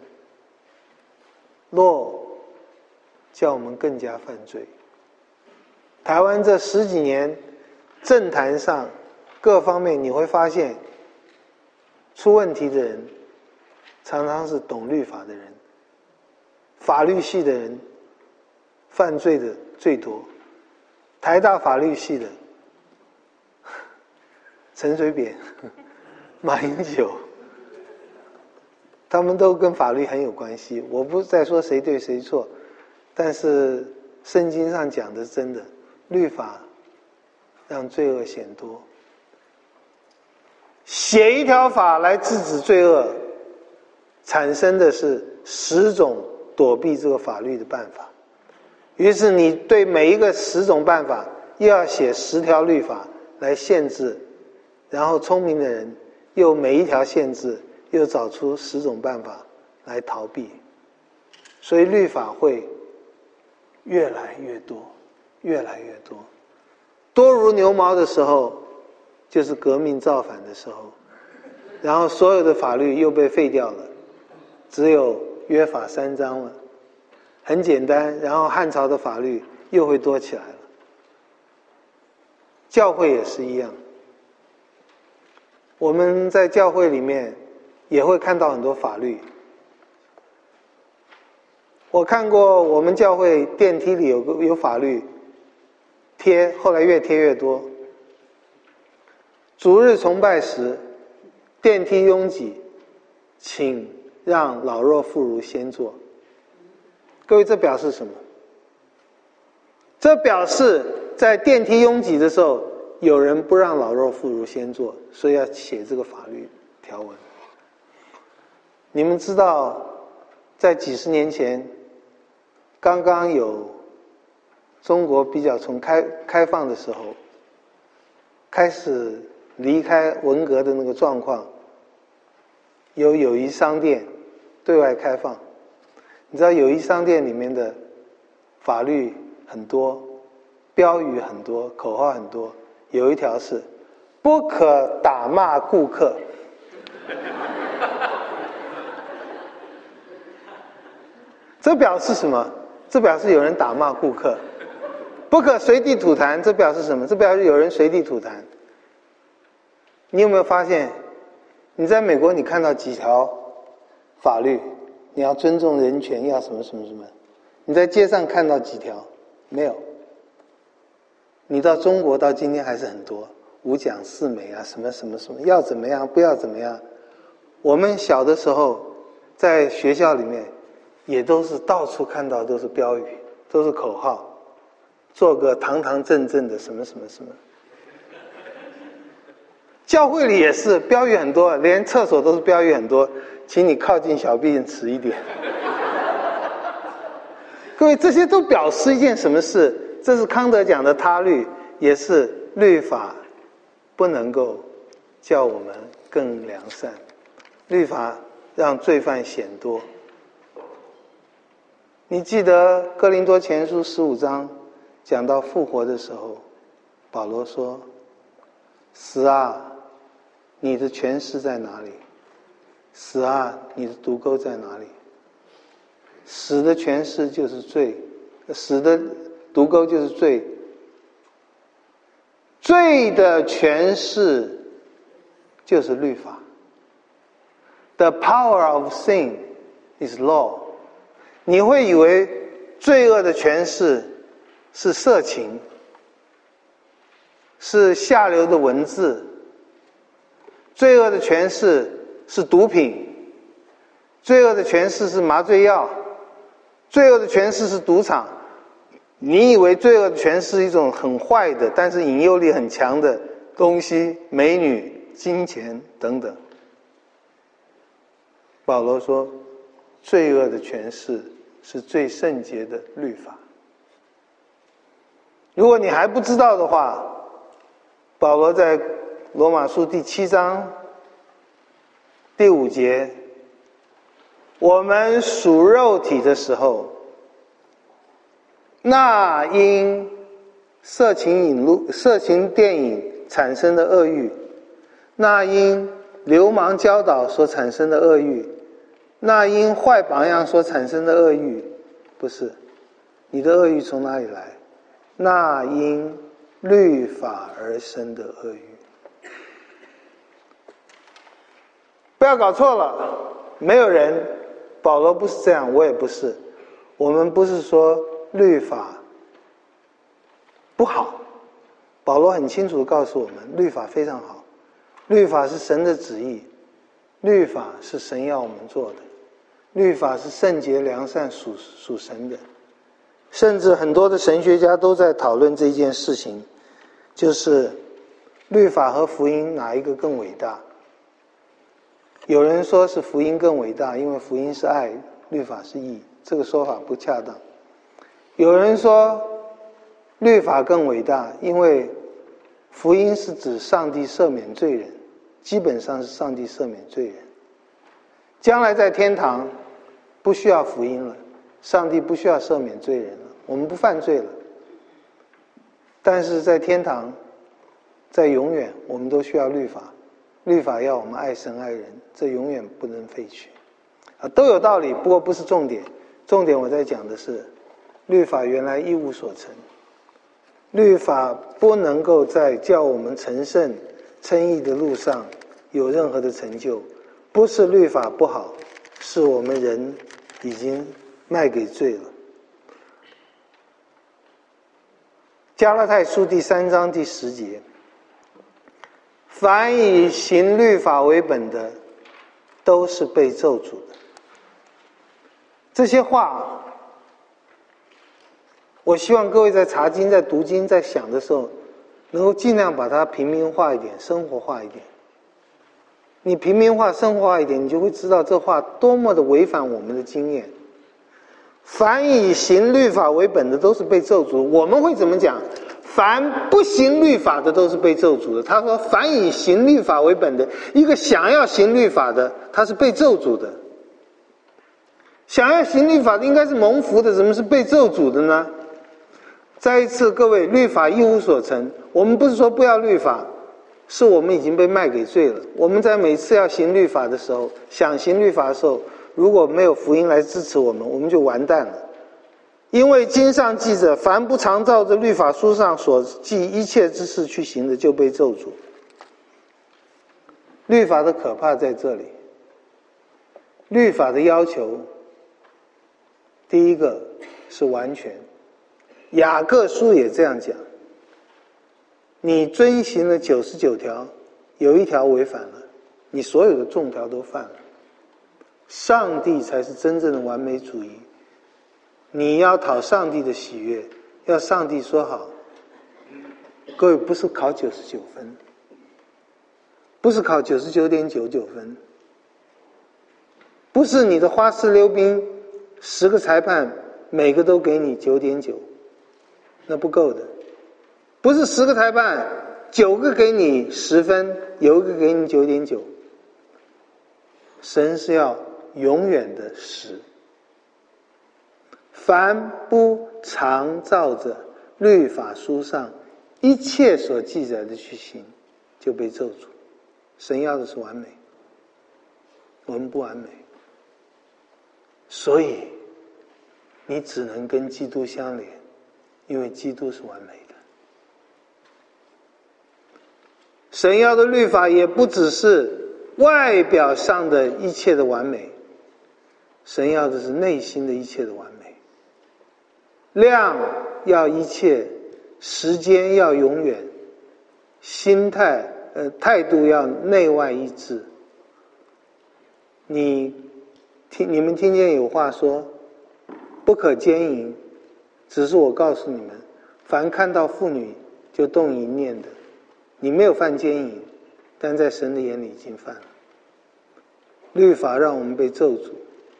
S1: law 叫我们更加犯罪。台湾这10几年政坛上各方面你会发现，出问题的人常常是懂律法的人，法律系的人犯罪的最多。台大法律系的陈水扁、马英九，他们都跟法律很有关系。我不再说谁对谁错，但是圣经上讲的是真的，律法让罪恶显多。写一条法来制止罪恶，产生的是10种躲避这个法律的办法。于是你对每一个10种办法又要写10条律法来限制，然后聪明的人又每一条限制又找出10种办法来逃避，所以律法会越来越多，越来越多。多如牛毛的时候，就是革命造反的时候，然后所有的法律又被废掉了，只有约法3章了，很简单。然后汉朝的法律又会多起来了。教会也是一样，我们在教会里面也会看到很多法律。我看过我们教会电梯里有法律贴，后来越贴越多。主日崇拜时，电梯拥挤，请让老弱妇孺先坐。各位，这表示什么？这表示在电梯拥挤的时候，有人不让老弱妇孺先坐，所以要写这个法律条文。你们知道，在几十年前，刚刚有中国比较从开放的时候，开始离开文革的那个状况，有友谊商店对外开放。你知道友谊商店里面的法律很多，标语很多，口号很多，有一条是不可打骂顾客。这表示什么？这表示有人打骂顾客。不可随地吐痰，这表示什么？这表示有人随地吐痰。你有没有发现，你在美国你看到几条法律，你要尊重人权，要什么什么什么，你在街上看到几条？没有。你到中国到今天还是很多，五讲四美啊，什么什么什么，要怎么样不要怎么样。我们小的时候在学校里面也都是到处看到都是标语，都是口号，做个堂堂正正的什么什么什么。 教会里也是标语很多，连厕所都是标语很多，请你靠近小便池一点。各位，这些都表示一件什么事？这是康德讲的他律，也是律法不能够叫我们更良善，律法让罪犯显多。你记得哥林多前书15章讲到复活的时候，保罗说：死啊，你的权势在哪里？死啊，你的毒钩在哪里？死的权势就是罪，死的毒钩就是罪，罪的权势就是律法。The power of sin is law。 你会以为罪恶的权势是色情，是下流的文字，罪恶的权势是毒品，罪恶的权势是麻醉药，罪恶的权势是赌场。你以为罪恶的权势是一种很坏的，但是引诱力很强的东西，美女、金钱等等。保罗说，罪恶的权势是最圣洁的律法。如果你还不知道的话，保罗在罗马书第7章第5节，我们属肉体的时候，那因色情电影产生的恶欲，那因流氓教导所产生的恶欲，那因坏榜样所产生的恶欲，不是。你的恶欲从哪里来？那因律法而生的恶欲。不要搞错了，没有人，保罗不是这样，我也不是。我们不是说律法不好，保罗很清楚地告诉我们，律法非常好，律法是神的旨意，律法是神要我们做的，律法是圣洁良善属神的。甚至很多的神学家都在讨论这件事情，就是律法和福音哪一个更伟大。有人说是福音更伟大，因为福音是爱，律法是义，这个说法不恰当。有人说律法更伟大，因为福音是指上帝赦免罪人，基本上是上帝赦免罪人。将来在天堂不需要福音了，上帝不需要赦免罪人了，我们不犯罪了。但是在天堂，在永远我们都需要律法，律法要我们爱神爱人，这永远不能废去。都有道理，不过不是重点。重点我在讲的是，律法原来一无所成，律法不能够在叫我们成圣称义的路上有任何的成就。不是律法不好，是我们人已经卖给罪了。加拉太书第3章第10节，凡以行律法为本的，都是被咒诅的。这些话，我希望各位在查经、在读经、在想的时候，能够尽量把它平民化一点、生活化一点。你平民化、生活化一点，你就会知道这话多么的违反我们的经验。凡以行律法为本的，都是被咒诅。我们会怎么讲？凡不行律法的，都是被咒诅的。他说，凡以行律法为本的，一个想要行律法的，他是被咒诅的。想要行律法的应该是蒙福的，怎么是被咒诅的呢？再一次，各位，律法一无所成。我们不是说不要律法，是我们已经被卖给罪了。我们在每次要行律法的时候，想行律法的时候，如果没有福音来支持我们，我们就完蛋了。因为经上记着，凡不常照着律法书上所记一切之事去行的，就被咒诅。律法的可怕在这里。律法的要求，第一个是完全。雅各书也这样讲，你遵行了99条，有一条违反了，你所有的众条都犯了。上帝才是真正的完美主义，你要讨上帝的喜悦，要上帝说好。各位，不是考99分， 不是考99.99分，不是你的花式溜冰10个裁判每个都给你9.9，那不够的。不是10个裁判9个给你10分，有一个给你9.9。神是要永远的10。凡不常照着律法书上一切所记载的去行，就被咒诅。神要的是完美，我们不完美，所以你只能跟基督相连，因为基督是完美的。神要的律法也不只是外表上的一切的完美，神要的是内心的一切的完美。量要一切，时间要永远，心态态度要内外一致。你们听见有话说不可奸淫，只是我告诉你们，凡看到妇女就动淫念的，你没有犯奸淫，但在神的眼里已经犯了。律法让我们被咒诅，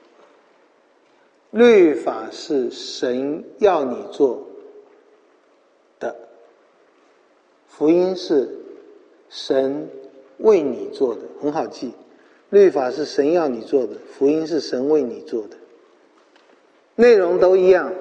S1: 律法是神要你做的，福音是神为你做的，很好记。律法是神要你做的，福音是神为你做的，内容都一样。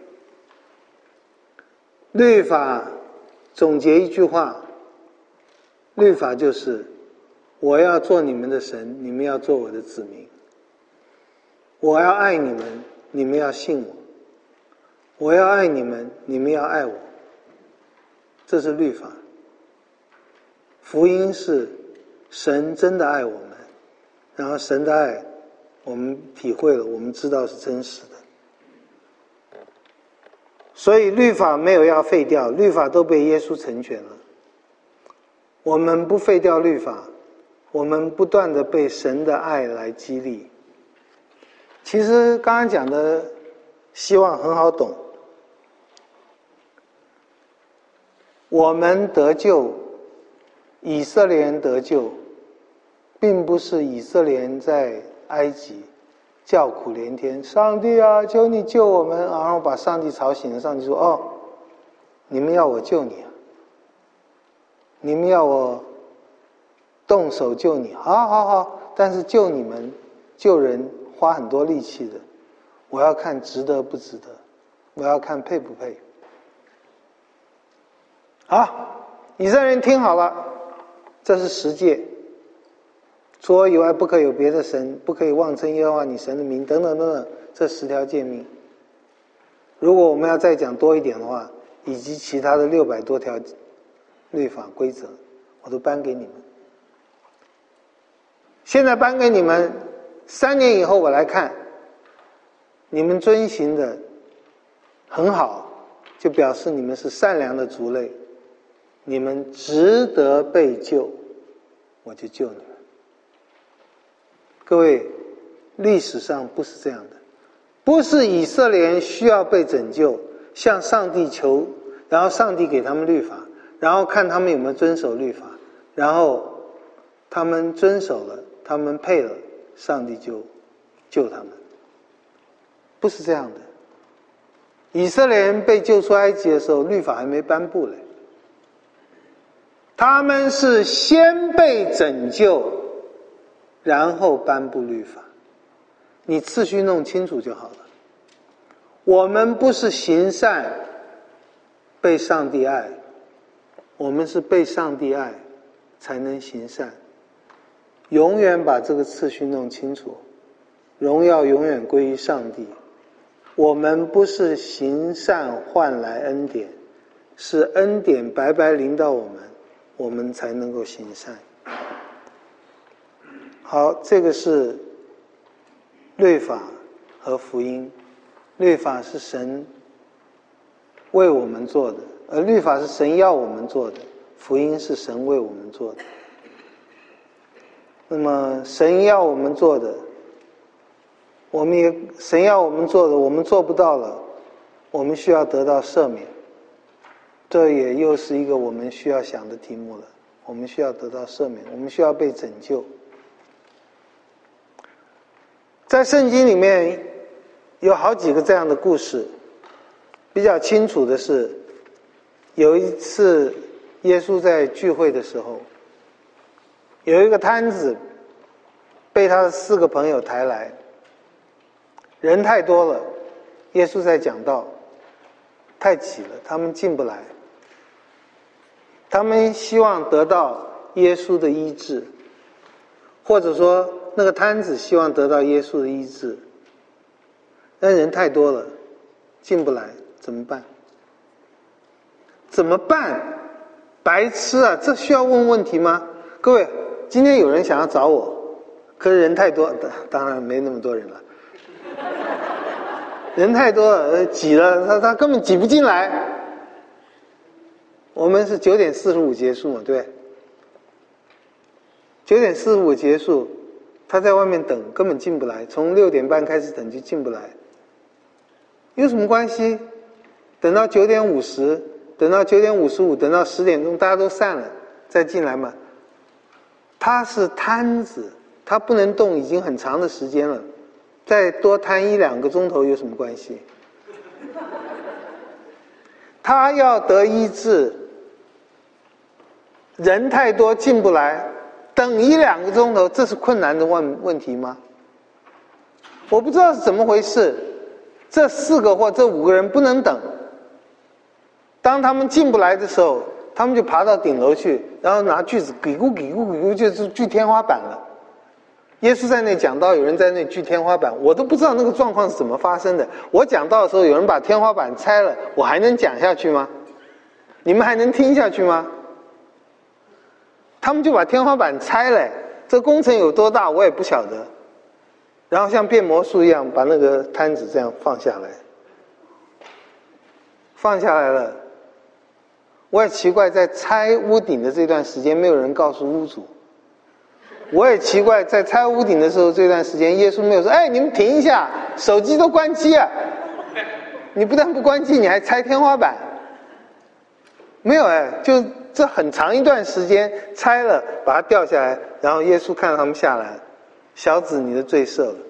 S1: 律法总结一句话，律法就是我要做你们的神，你们要做我的子民。我要爱你们，你们要信我。我要爱你们，你们要爱我。这是律法。福音是神真的爱我们，然后神的爱我们体会了，我们知道是真实的。所以律法没有要废掉，律法都被耶稣成全了。我们不废掉律法，我们不断的被神的爱来激励。其实刚刚讲的希望很好懂，我们得救，以色列人得救，并不是以色列人在埃及叫苦连天，上帝啊，求你救我们，然后把上帝吵醒了。上帝说：哦，你们要我救你啊，你们要我动手救你，好好好，但是救你们救人花很多力气的，我要看值得不值得，我要看配不配。好，以色列人听好了，这是10诫，除我以外不可有别的神，不可以妄称耶和华你神的名，等等等等，这10条诫命。如果我们要再讲多一点的话，以及其他的600多条律法规则，我都颁给你们。现在颁给你们，3年以后我来看，你们遵行的很好，就表示你们是善良的族类，你们值得被救，我就救你们。各位，历史上不是这样的，不是以色列人需要被拯救，向上帝求，然后上帝给他们律法，然后看他们有没有遵守律法，然后他们遵守了，他们配了，上帝就救他们。不是这样的。以色列人被救出埃及的时候，律法还没颁布嘞，他们是先被拯救，然后颁布律法。你次序弄清楚就好了。我们不是行善被上帝爱，我们是被上帝爱才能行善。永远把这个次序弄清楚，荣耀永远归于上帝。我们不是行善换来恩典，是恩典白白临到我们，我们才能够行善。好，这个是律法和福音。律法是神为我们做的，而律法是神要我们做的，福音是神为我们做的。那么神要我们做的，神要我们做的，我们做不到了，我们需要得到赦免。这也又是一个我们需要想的题目了。 我们需要得到赦免，我们需要被拯救。在圣经里面有好几个这样的故事，比较清楚的是，有一次耶稣在聚会的时候，有一个摊子被他的4个朋友抬来，人太多了，耶稣在讲道，太挤了，他们进不来。他们希望得到耶稣的医治，或者说那个摊子希望得到耶稣的医治，但人太多了，进不来，怎么办？怎么办？白痴啊，这需要问问题吗？各位，今天有人想要找我，可是人太多，当然没那么多人了，人太多了，挤了，他根本挤不进来。我们是9点45结束嘛，对不对？9点45结束，他在外面等，根本进不来。从6点半开始等就进不来，有什么关系？等到9点50，等到9点55，等到10点钟，大家都散了，再进来嘛。他是摊子，他不能动，已经很长的时间了，再多摊1-2个钟头有什么关系？他要得医治，人太多进不来，等1-2个钟头，这是困难的问题吗？我不知道是怎么回事，这4个或这5个人不能等。当他们进不来的时候，他们就爬到顶楼去，然后拿锯子给咕给咕给咕，就是锯天花板了。耶稣在那讲道，有人在那锯天花板，我都不知道那个状况是怎么发生的。我讲道的时候，有人把天花板拆了，我还能讲下去吗？你们还能听下去吗？他们就把天花板拆了，这工程有多大我也不晓得。然后像变魔术一样，把那个摊子这样放下来，放下来了。我也奇怪，在拆屋顶的这段时间，没有人告诉屋主。我也奇怪，在拆屋顶的时候，这段时间耶稣没有说：“哎，你们停一下，手机都关机啊！你不但不关机，你还拆天花板。”没有哎，就这很长一段时间拆了，把它掉下来，然后耶稣看到他们下来，小子，你的罪赦了。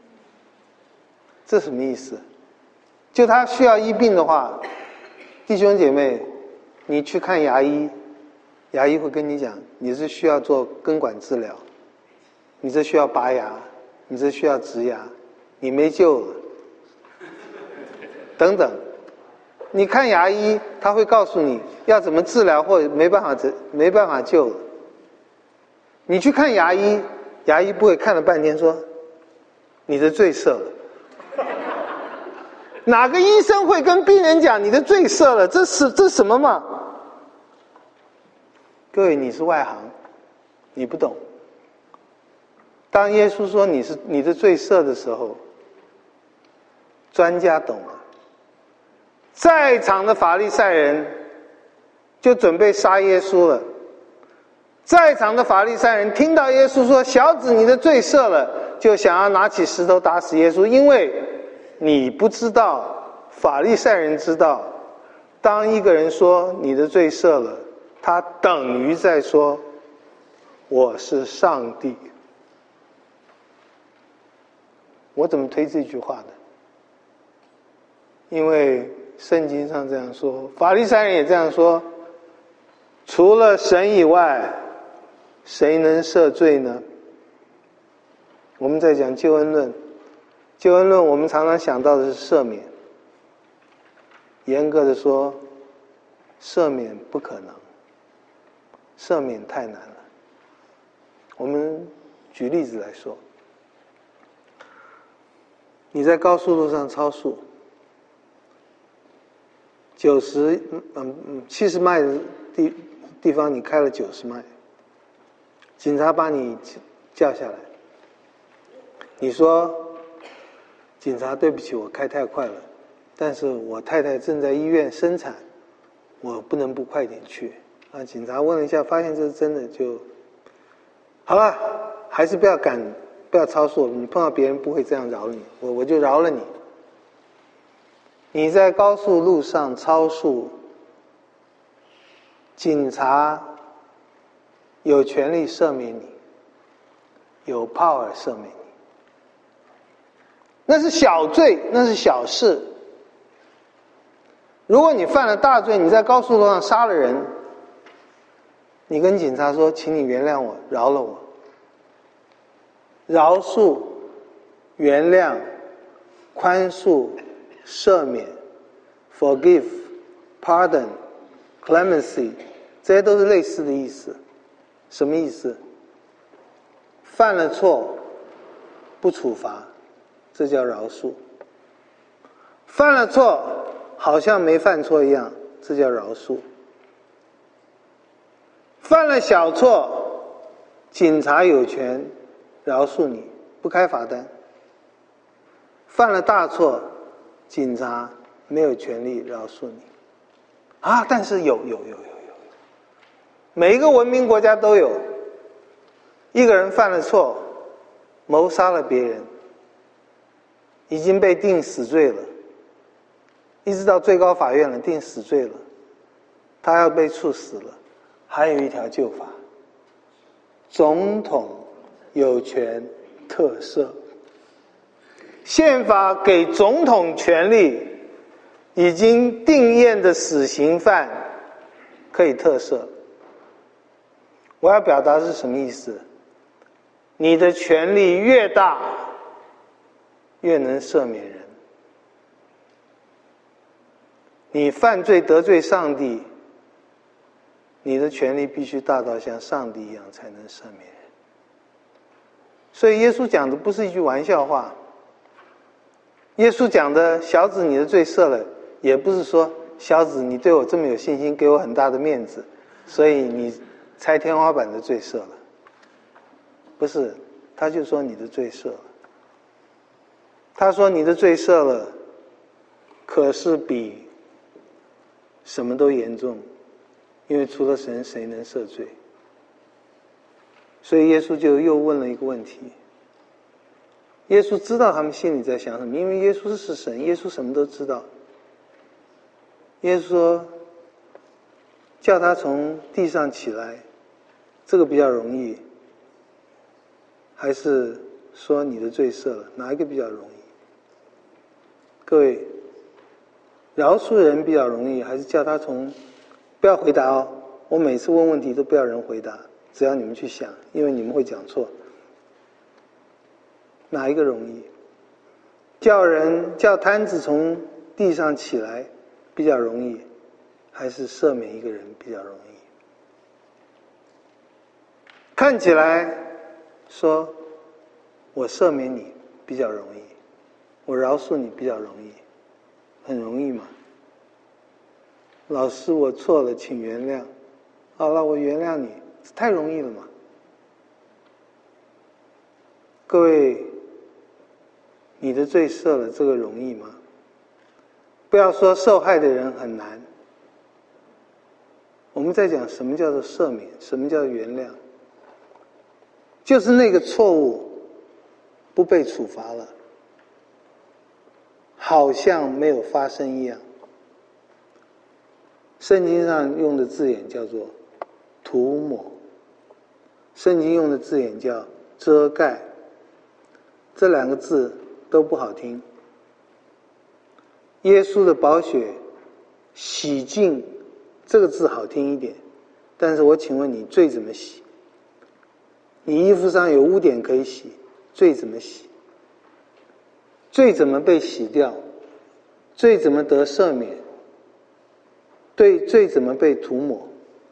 S1: 这什么意思？就他需要医病的话，弟兄姐妹，你去看牙医，牙医会跟你讲，你是需要做根管治疗，你这需要拔牙，你这需要植牙，你没救了，等等。你看牙医，他会告诉你要怎么治疗，或者没办法救了。你去看牙医，牙医不会看了半天说你的罪赦了。哪个医生会跟病人讲你的罪赦了？这什么嘛？各位，你是外行，你不懂。当耶稣说你的罪赦的时候，专家懂了。在场的法利赛人就准备杀耶稣了。在场的法利赛人听到耶稣说：“小子，你的罪赦了”，就想要拿起石头打死耶稣，因为你不知道，法利赛人知道，当一个人说你的罪赦了，他等于在说我是上帝。我怎么推这句话的？因为圣经上这样说，法利赛人也这样说，除了神以外，谁能赦罪呢？我们在讲救恩论，救恩论我们常常想到的是赦免。严格的说，赦免不可能，赦免太难了。我们举例子来说，你在高速路上超速，70迈的地方你开了90迈，警察把你叫下来，你说警察对不起，我开太快了，但是我太太正在医院生产，我不能不快点去。警察问了一下，发现这是真的，就好了，还是不要超速，你碰到别人不会这样饶你，我就饶了你。你在高速路上超速，警察有权利赦免你，有 power 赦免你。那是小罪，那是小事。如果你犯了大罪，你在高速路上杀了人，你跟警察说，请你原谅我，饶了我。饶恕、原谅、宽恕、赦免 forgive, pardon, clemency， 这些都是类似的意思。什么意思？犯了错不处罚，这叫饶恕；犯了错好像没犯错一样，这叫饶恕；犯了小错，警察有权饶恕你，不开罚单；犯了大错，警察没有权利饶恕你。啊，但是有，每一个文明国家都有。一个人犯了错，谋杀了别人，已经被定死罪了，一直到最高法院了，定死罪了，他要被处死了，还有一条救法，总统有权特赦。宪法给总统权力，已经定验的死刑犯可以特赦。我要表达是什么意思？你的权力越大，越能赦免人。你犯罪得罪上帝，你的权力必须大到像上帝一样才能赦免人。所以耶稣讲的不是一句玩笑话，耶稣讲的小子你的罪赦了，也不是说小子你对我这么有信心，给我很大的面子，所以你拆天花板的罪赦了。不是，他就说你的罪赦了。他说你的罪赦了，可是比什么都严重，因为除了神，谁能赦罪？所以耶稣就又问了一个问题。耶稣知道他们心里在想什么，因为耶稣是神，耶稣什么都知道。耶稣说，叫他从地上起来，这个比较容易，还是说你的罪赦了，哪一个比较容易？各位，饶恕人比较容易，还是叫他从……不要回答哦，我每次问问题都不要人回答，只要你们去想，因为你们会讲错。哪一个容易？叫摊子从地上起来比较容易，还是赦免一个人比较容易？看起来说我赦免你比较容易，我饶恕你比较容易，很容易嘛。老师我错了，请原谅。好了，我原谅你，太容易了嘛。各位，你的罪赦了，这个容易吗？不要说受害的人很难，我们在讲什么叫做赦免，什么叫做原谅，就是那个错误不被处罚了，好像没有发生一样。圣经上用的字眼叫做涂抹，圣经用的字眼叫遮盖，这两个字都不好听。耶稣的宝血洗净，这个字好听一点，但是我请问你，罪怎么洗？你衣服上有污点可以洗，罪怎么洗？罪怎么被洗掉？罪怎么得赦免？罪怎么被涂抹？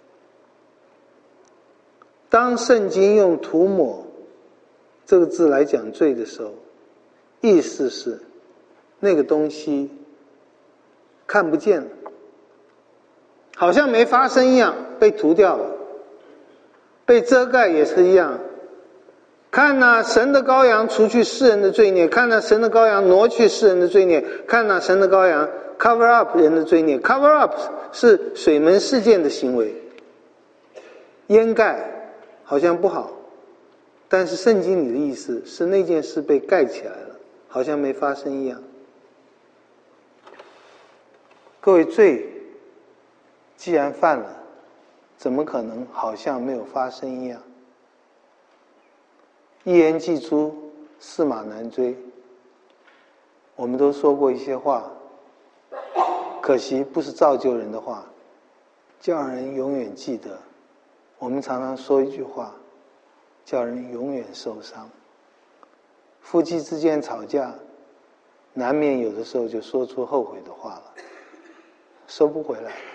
S1: 当圣经用涂抹这个字来讲罪的时候，意思是那个东西看不见了，好像没发生一样，被涂掉了。被遮盖也是一样。看哪，神的羔羊除去世人的罪孽，看哪，神的羔羊挪去世人的罪孽，看哪，神的羔羊 cover up 人的罪孽。 cover up 是水门事件的行为，掩盖好像不好，但是圣经里的意思是那件事被盖起来了，好像没发生一样。各位，罪既然犯了， 怎么可能好像没有发生一样？一言既出，驷马难追。我们都说过一些话，可惜不是造就人的话，叫人永远记得。我们常常说一句话，叫人永远受伤。夫妻之间吵架，难免有的时候就说出后悔的话了，收不回来了。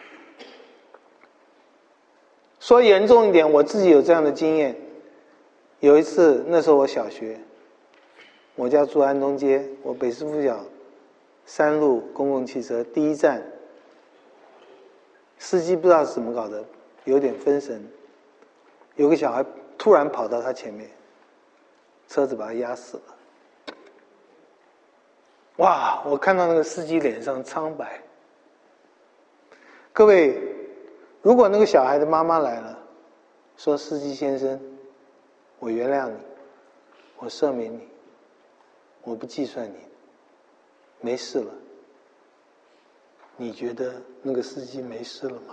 S1: 说严重一点，我自己有这样的经验。有一次，那时候我小学，我家住安东街，我北师附小3路公共汽车第一站，司机不知道是怎么搞的，有点分神，有个小孩突然跑到他前面，车子把他压死了。哇！我看到那个司机脸上苍白。各位，如果那个小孩的妈妈来了，说：“司机先生，我原谅你，我赦免你，我不计算你，没事了。”你觉得那个司机没事了吗？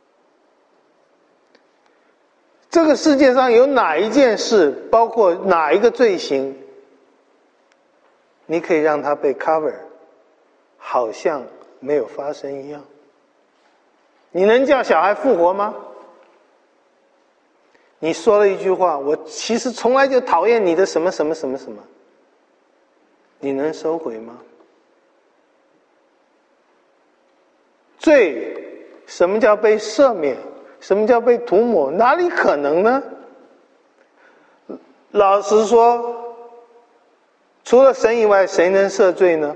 S1: 这个世界上有哪一件事，包括哪一个罪行，你可以让他被 cover， 好像没有发生一样？你能叫小孩复活吗？你说了一句话，我其实从来就讨厌你的什么什么什么什么，你能收回吗？罪，什么叫被赦免？什么叫被涂抹？哪里可能呢？老实说，除了神以外，谁能赦罪呢？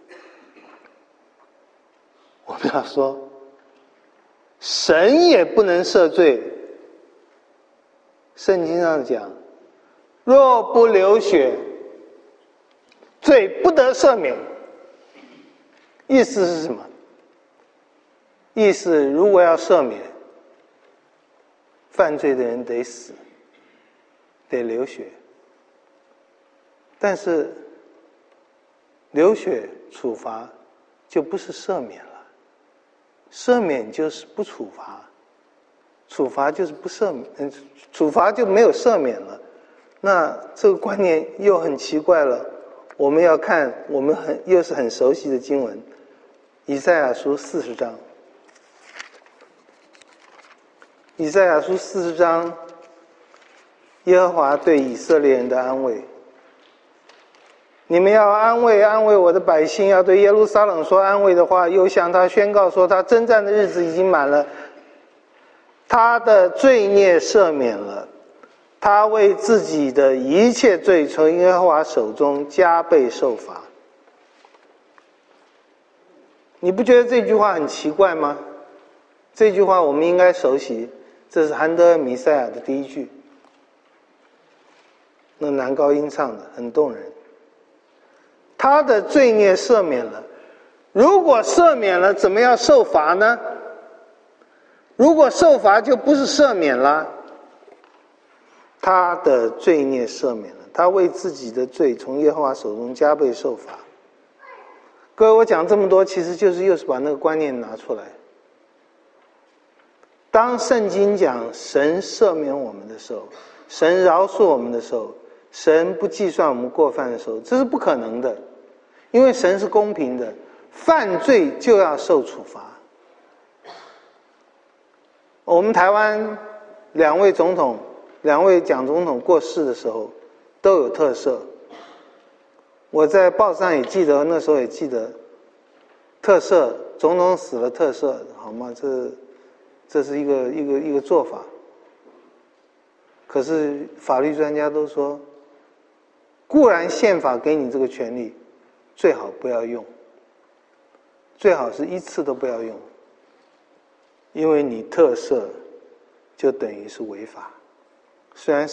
S1: 我们要说，神也不能赦罪。圣经上讲，若不流血，罪不得赦免。意思是什么？意思如果要赦免，犯罪的人得死，得流血。但是流血处罚就不是赦免了，赦免就是不处罚，处罚就是不赦免，处罚就没有赦免了。那这个观念又很奇怪了。我们要看我们又是很熟悉的经文，以赛亚书40章。以赛亚书40章，耶和华对以色列人的安慰：你们要安慰安慰我的百姓，要对耶路撒冷说安慰的话，又向他宣告说，他征战的日子已经满了，他的罪孽赦免了，他为自己的一切罪从耶和华手中加倍受罚。你不觉得这句话很奇怪吗？这句话我们应该熟悉，这是韩德尔弥赛亚的第一句，那男高音唱的很动人。他的罪孽赦免了，如果赦免了，怎么要受罚呢？如果受罚就不是赦免了。他的罪孽赦免了，他为自己的罪从耶和华手中加倍受罚。各位，我讲这么多，其实就是又是把那个观念拿出来。当圣经讲神赦免我们的时候，神饶恕我们的时候，神不计算我们过犯的时候，这是不可能的，因为神是公平的，犯罪就要受处罚。我们台湾两位蒋总统过世的时候都有特赦，我在报上也记得，那时候也记得特赦，总统死了特赦，好吗？这是一个做法。可是法律专家都说，固然宪法给你这个权利，最好不要用，最好是一次都不要用，因为你特赦就等于是违法。虽然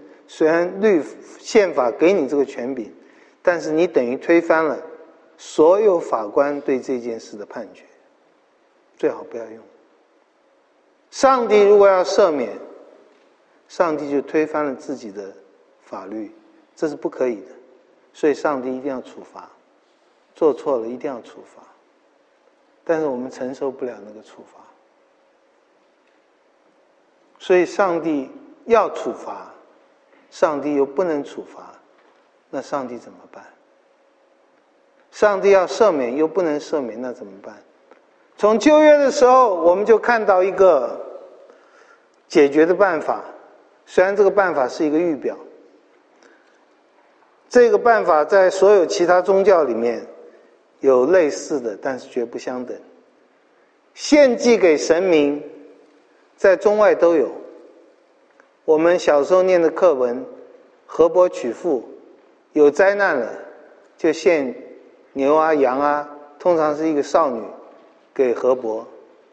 S1: 宪法给你这个权柄，但是你等于推翻了所有法官对这件事的判决，最好不要用。上帝如果要赦免，上帝就推翻了自己的法律，这是不可以的。所以上帝一定要处罚，做错了一定要处罚，但是我们承受不了那个处罚。 所以上帝要处罚，上帝又不能处罚，那上帝怎么办？上帝要赦免又不能赦免，那怎么办？从旧约的时候我们就看到一个解决的办法，虽然这个办法是一个预表，这个办法在所有其他宗教里面有类似的，但是绝不相等。献祭给神明在中外都有，我们小时候念的课文河伯娶妇，有灾难了就献牛啊羊啊，通常是一个少女给河伯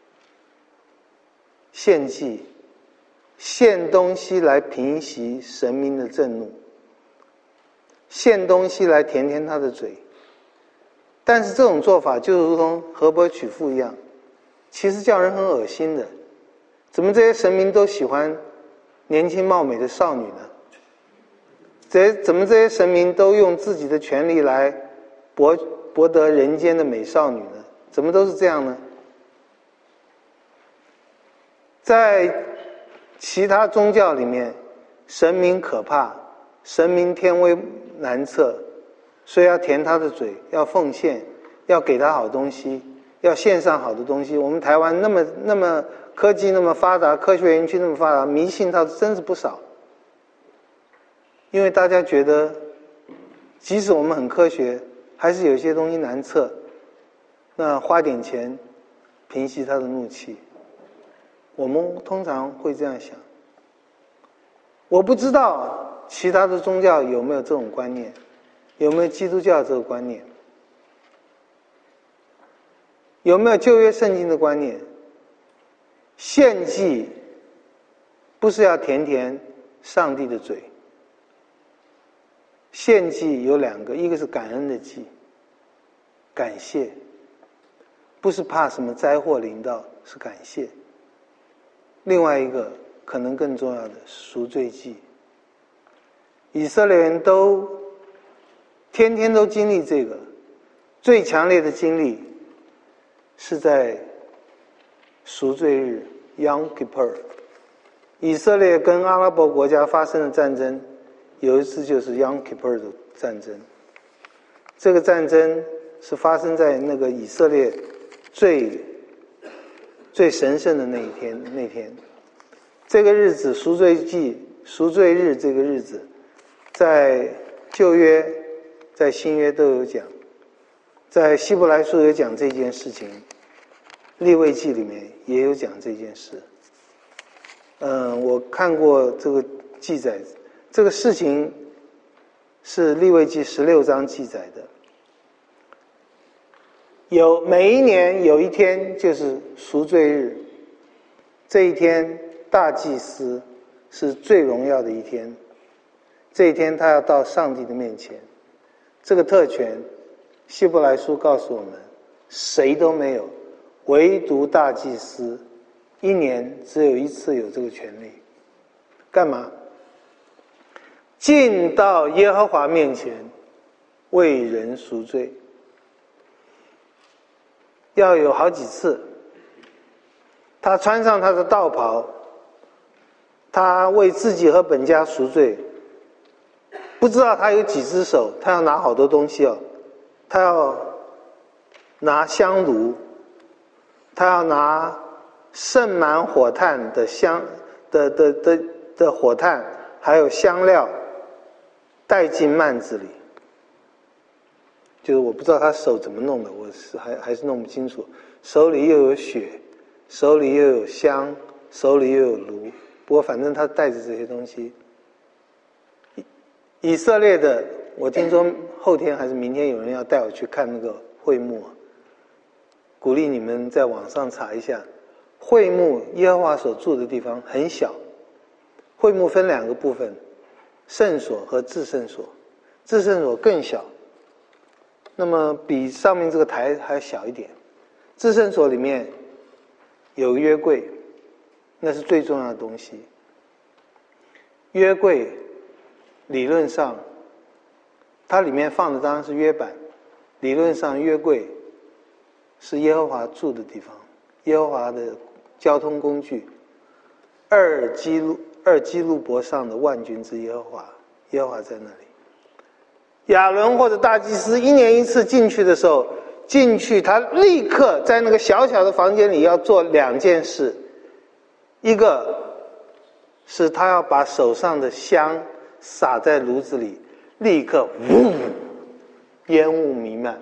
S1: 献祭，献东西来平息神明的震怒，献东西来填填他的嘴。但是这种做法就如同河伯娶妇一样，其实叫人很恶心的。怎么这些神明都喜欢年轻貌美的少女呢？怎么这些神明都用自己的权利来博得人间的美少女呢？怎么都是这样呢？在其他宗教里面，神明可怕，神明天威难测，所以要填他的嘴，要奉献，要给他好东西，要献上好的东西。我们台湾那么科技那么发达，科学园区那么发达，迷信倒真是不少。因为大家觉得即使我们很科学，还是有些东西难测，那花点钱平息他的怒气，我们通常会这样想。我不知道其他的宗教有没有这种观念，有没有基督教这个观念，有没有旧约圣经的观念。献祭不是要填填上帝的嘴，献祭有两个，一个是感恩的祭，感谢，不是怕什么灾祸临到，是感谢。另外一个可能更重要的赎罪祭，以色列人都天天都经历这个，最强烈的经历是在赎罪日 Yom Kippur。 以色列跟阿拉伯国家发生的战争，有一次就是 Yom Kippur 的战争。这个战争是发生在那个以色列最神圣的那天。这个日子赎罪日，这个日子在旧约在新约都有讲，在希伯来书有讲这件事情，利未记里面也有讲这件事。我看过这个记载，这个事情是利未记16章记载的。每一年有一天就是赎罪日，这一天大祭司是最荣耀的一天，这一天他要到上帝的面前。这个特权希伯来书告诉我们谁都没有，唯独大祭司一年只有一次有这个权利。干嘛？进到耶和华面前为人赎罪，要有好几次。他穿上他的道袍，他为自己和本家赎罪，不知道他有几只手，他要拿好多东西哦。他要拿香炉，他要拿盛满火炭的的火炭，还有香料带进幔子里。就是我不知道他手怎么弄的，我还是弄不清楚。手里又有血，手里又有香，手里又有炉，不过反正他带着这些东西。以色列的，我听说后天还是明天有人要带我去看那个会幕，鼓励你们在网上查一下。会幕耶和华所住的地方很小，会幕分两个部分，圣所和至圣所。至圣所更小，那么比上面这个台还小一点。至圣所里面有约柜，那是最重要的东西。约柜理论上它里面放的当然是约版，理论上约柜是耶和华住的地方，耶和华的交通工具。 二基路伯上的万军之耶和华，耶和华在那里。亚伦或者大祭司一年一次进去的时候，进去他立刻在那个小小的房间里要做2件事，一个是他要把手上的香撒在炉子里，立刻呜，烟雾弥漫，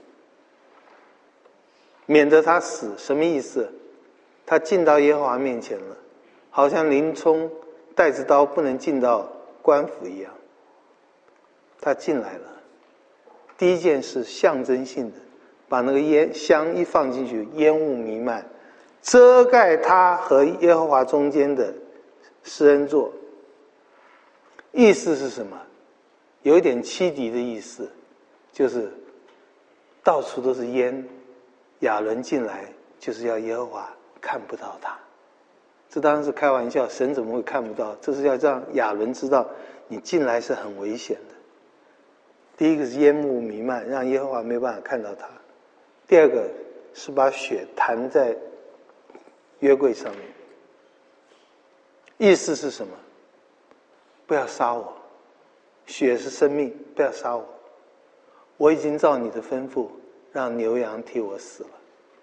S1: 免得他死。什么意思？他进到耶和华面前了，好像林冲带着刀不能进到官府一样。他进来了，第一件事象征性的把那个香一放进去，烟雾弥漫，遮盖他和耶和华中间的施恩座。意思是什么？有一点欺敌的意思，就是到处都是烟，亚伦进来就是要耶和华看不到他。这当然是开玩笑，神怎么会看不到？这是要让亚伦知道你进来是很危险的。第一个是烟雾弥漫，让耶和华没办法看到他。第二个是把血弹在约柜上面。意思是什么？不要杀我，血是生命，不要杀我。我已经照你的吩咐，让牛羊替我死了。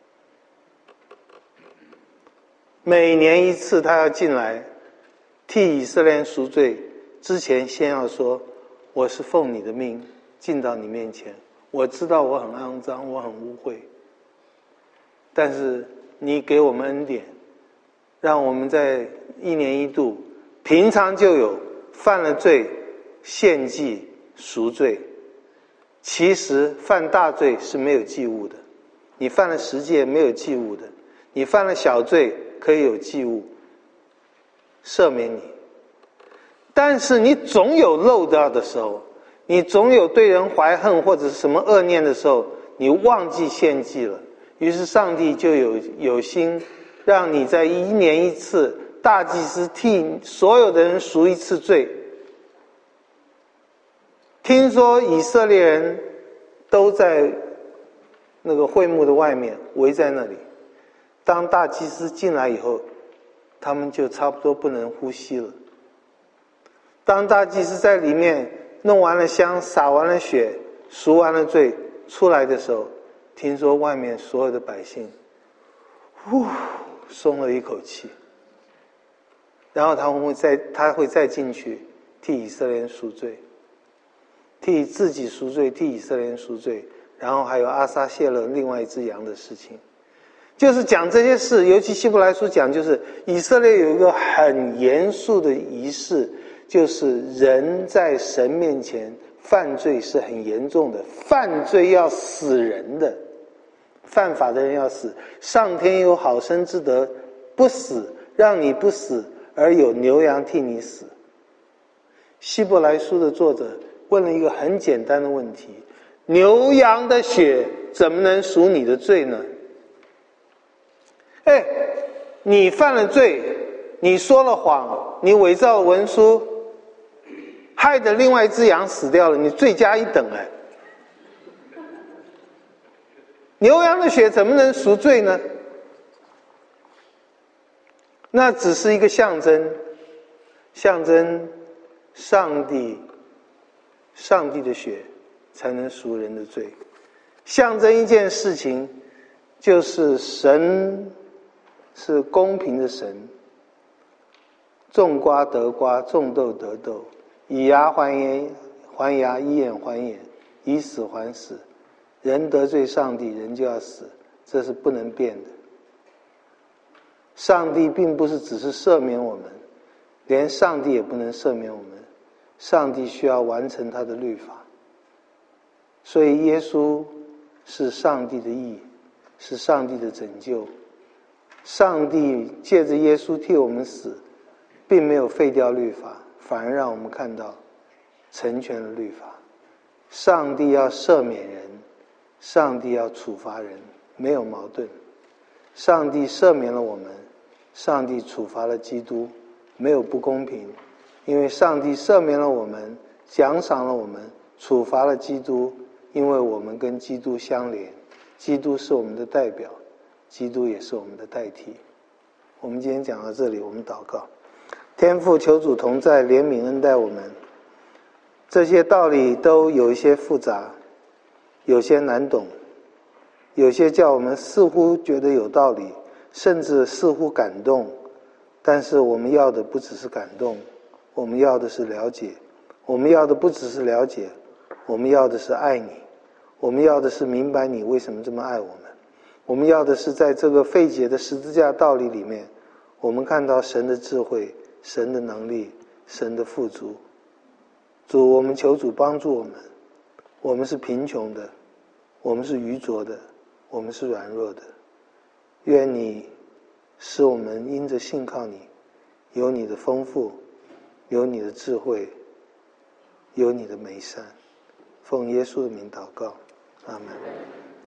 S1: 每年一次他要进来替以色列人赎罪之前，先要说我是奉你的命进到你面前，我知道我很肮脏，我很污秽，但是你给我们恩典，让我们在1年1度平常就有犯了罪献祭赎罪。其实犯大罪是没有祭物的，你犯了10戒没有祭物的，你犯了小罪可以有祭物赦免你。但是你总有漏掉的时候，你总有对人怀恨或者是什么恶念的时候，你忘记献祭了，于是上帝就有心让你在1年1次大祭司替所有的人赎一次罪。听说以色列人都在那个会幕的外面围在那里，当大祭司进来以后，他们就差不多不能呼吸了。当大祭司在里面弄完了香，洒完了血，赎完了罪出来的时候，听说外面所有的百姓松了一口气，然后他会再进去替以色列人赎罪，替自己赎罪，替以色列人赎罪，然后还有阿撒谢勒另外一只羊的事情，就是讲这些事。尤其希伯来书讲，就是以色列有一个很严肃的仪式，就是人在神面前犯罪是很严重的，犯罪要死人的，犯法的人要死。上天有好生之德，不死，让你不死，而有牛羊替你死。希伯来书的作者问了一个很简单的问题：牛羊的血怎么能赎你的罪呢？你犯了罪，你说了谎，你伪造文书，害得另外一只羊死掉了，你罪加一等。牛羊的血怎么能赎罪呢？那只是一个象征，象征上帝的血才能赎人的罪，象征一件事情，就是神是公平的神，种瓜得瓜，种豆得豆，以牙还牙，以眼还眼，以死还死。人得罪上帝，人就要死，这是不能变的。上帝并不是只是赦免我们，连上帝也不能赦免我们，上帝需要完成他的律法。所以耶稣是上帝的义，是上帝的拯救。上帝借着耶稣替我们死，并没有废掉律法，反而让我们看到成全了律法。上帝要赦免人，上帝要处罚人，没有矛盾。上帝赦免了我们，上帝处罚了基督，没有不公平。因为上帝赦免了我们，奖赏了我们，处罚了基督，因为我们跟基督相连，基督是我们的代表，基督也是我们的代替。 我们今天讲到这里，我们祷告。天父，求主同在，怜悯恩待我们。这些道理都有一些复杂，有些难懂，有些叫我们似乎觉得有道理，甚至似乎感动。但是我们要的不只是感动，我们要的是了解。我们要的不只是了解，我们要的是爱你。我们要的是明白你为什么这么爱我们。我们要的是在这个费解的十字架道理里面，我们看到神的智慧，神的能力，神的富足。主，我们求主帮助我们。我们是贫穷的，我们是愚拙的，我们是软弱的。愿你使我们因着信靠你，有你的丰富，有你的智慧，有你的美善。奉耶稣的名祷告，阿们。